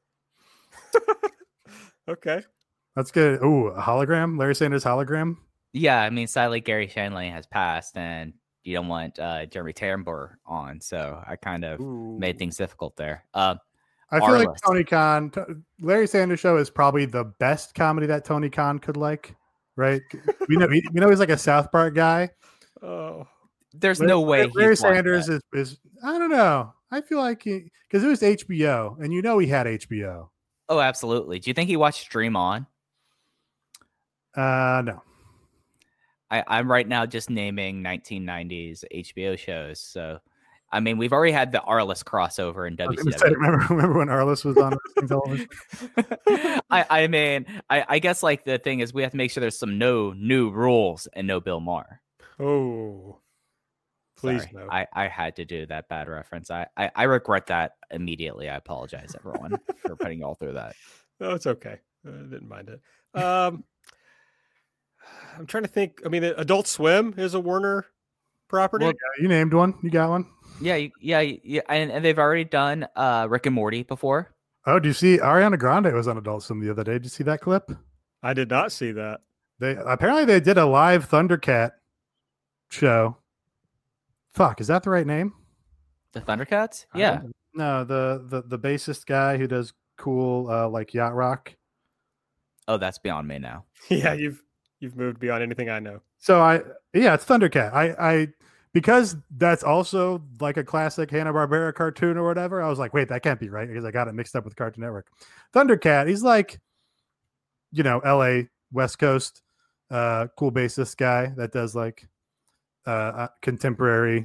Okay. That's good. Oh, a hologram? Larry Sanders hologram? Yeah, I mean, sadly, Gary Shanley has passed, and you don't want Jeremy Tambor on, so I kind of made things difficult there. I feel like Tony Khan, Larry Sanders show is probably the best comedy that Tony Khan could like, right? we know he's like a South Park guy. Oh, there's no way Larry Sanders is I don't know. I feel like because it was HBO, and he had HBO. Oh, absolutely. Do you think he watched Stream On? No. I'm right now just naming 1990s HBO shows, so I mean, we've already had the Arliss crossover in I was gonna say, WCW. remember when Arliss was on wrestling television? I mean, I guess like the thing is we have to make sure there's some no new rules and no Bill Maher. Oh, please Sorry, no. I had to do that bad reference. I regret that immediately. I apologize, everyone, for putting you all through that. No, it's okay. I didn't mind it. I'm trying to think. I mean, Adult Swim is a Warner property. Well, You named one. You got one. Yeah, and they've already done Rick and Morty before. Oh, do you see Ariana Grande was on Adult Swim the other day? Did you see that clip? I did not see that. They did a live Thundercat show. Fuck, is that the right name? The Thundercats? Yeah. No, the bassist guy who does cool like yacht rock. Oh, that's beyond me now. Yeah, you've moved beyond anything I know. So it's Thundercat. I because that's also like a classic Hanna-Barbera cartoon or whatever. I was like, wait, that can't be right because I got it mixed up with Cartoon Network. Thundercat, he's like, LA West Coast, cool bassist guy that does like contemporary,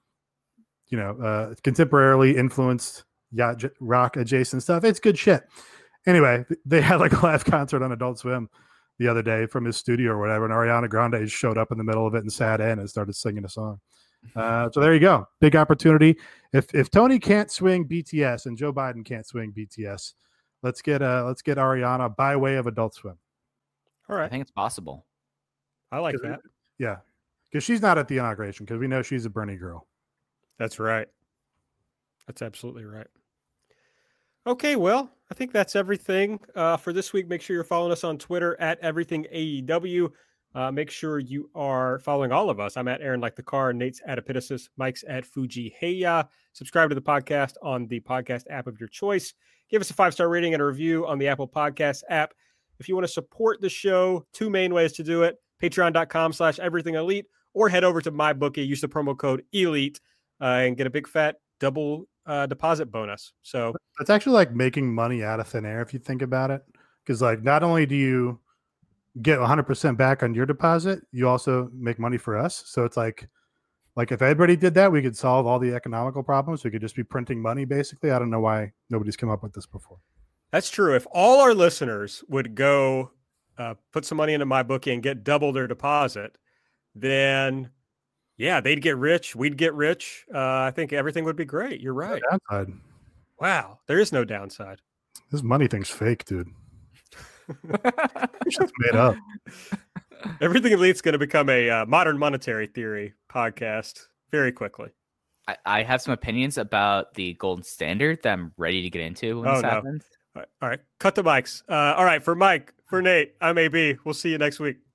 contemporarily influenced yacht rock adjacent stuff. It's good shit. Anyway, they had like a live concert on Adult Swim the other day from his studio or whatever, and Ariana Grande showed up in the middle of it and sat in and started singing a song. So there you go. Big opportunity. If Tony can't swing BTS and Joe Biden can't swing BTS, let's get Ariana by way of Adult Swim. All right. I think it's possible. I like that. Yeah. Because she's not at the inauguration because we know she's a Bernie girl. That's right. That's absolutely right. Okay, well, I think that's everything for this week. Make sure you're following us on Twitter at Everything AEW. Make sure you are following all of us. I'm at Aaron Like the Car, Nate's at Epitasis, Mike's at Fuji Heya. Subscribe to the podcast on the podcast app of your choice. Give us a 5-star rating and a review on the Apple Podcast app. If you want to support the show, 2 main ways to do it: patreon.com/everythingelite, or head over to MyBookie, use the promo code ELITE, and get a big fat double deposit bonus. So it's actually like making money out of thin air if you think about it, because like not only do you get 100% back on your deposit, you also make money for us. So it's like if everybody did that, we could solve all the economical problems. We could just be printing money basically. I don't know why nobody's come up with this before. That's true. If all our listeners would go put some money into MyBookie and get double their deposit, then yeah, they'd get rich. We'd get rich. I think everything would be great. You're right. No downside. Wow. There is no downside. This money thing's fake, dude. It's made up. Everything Elite's going to become a modern monetary theory podcast very quickly. I have some opinions about the golden standard that I'm ready to get into when this happens. All right. Cut the mics. All right. For Mike, for Nate, I'm AB. We'll see you next week.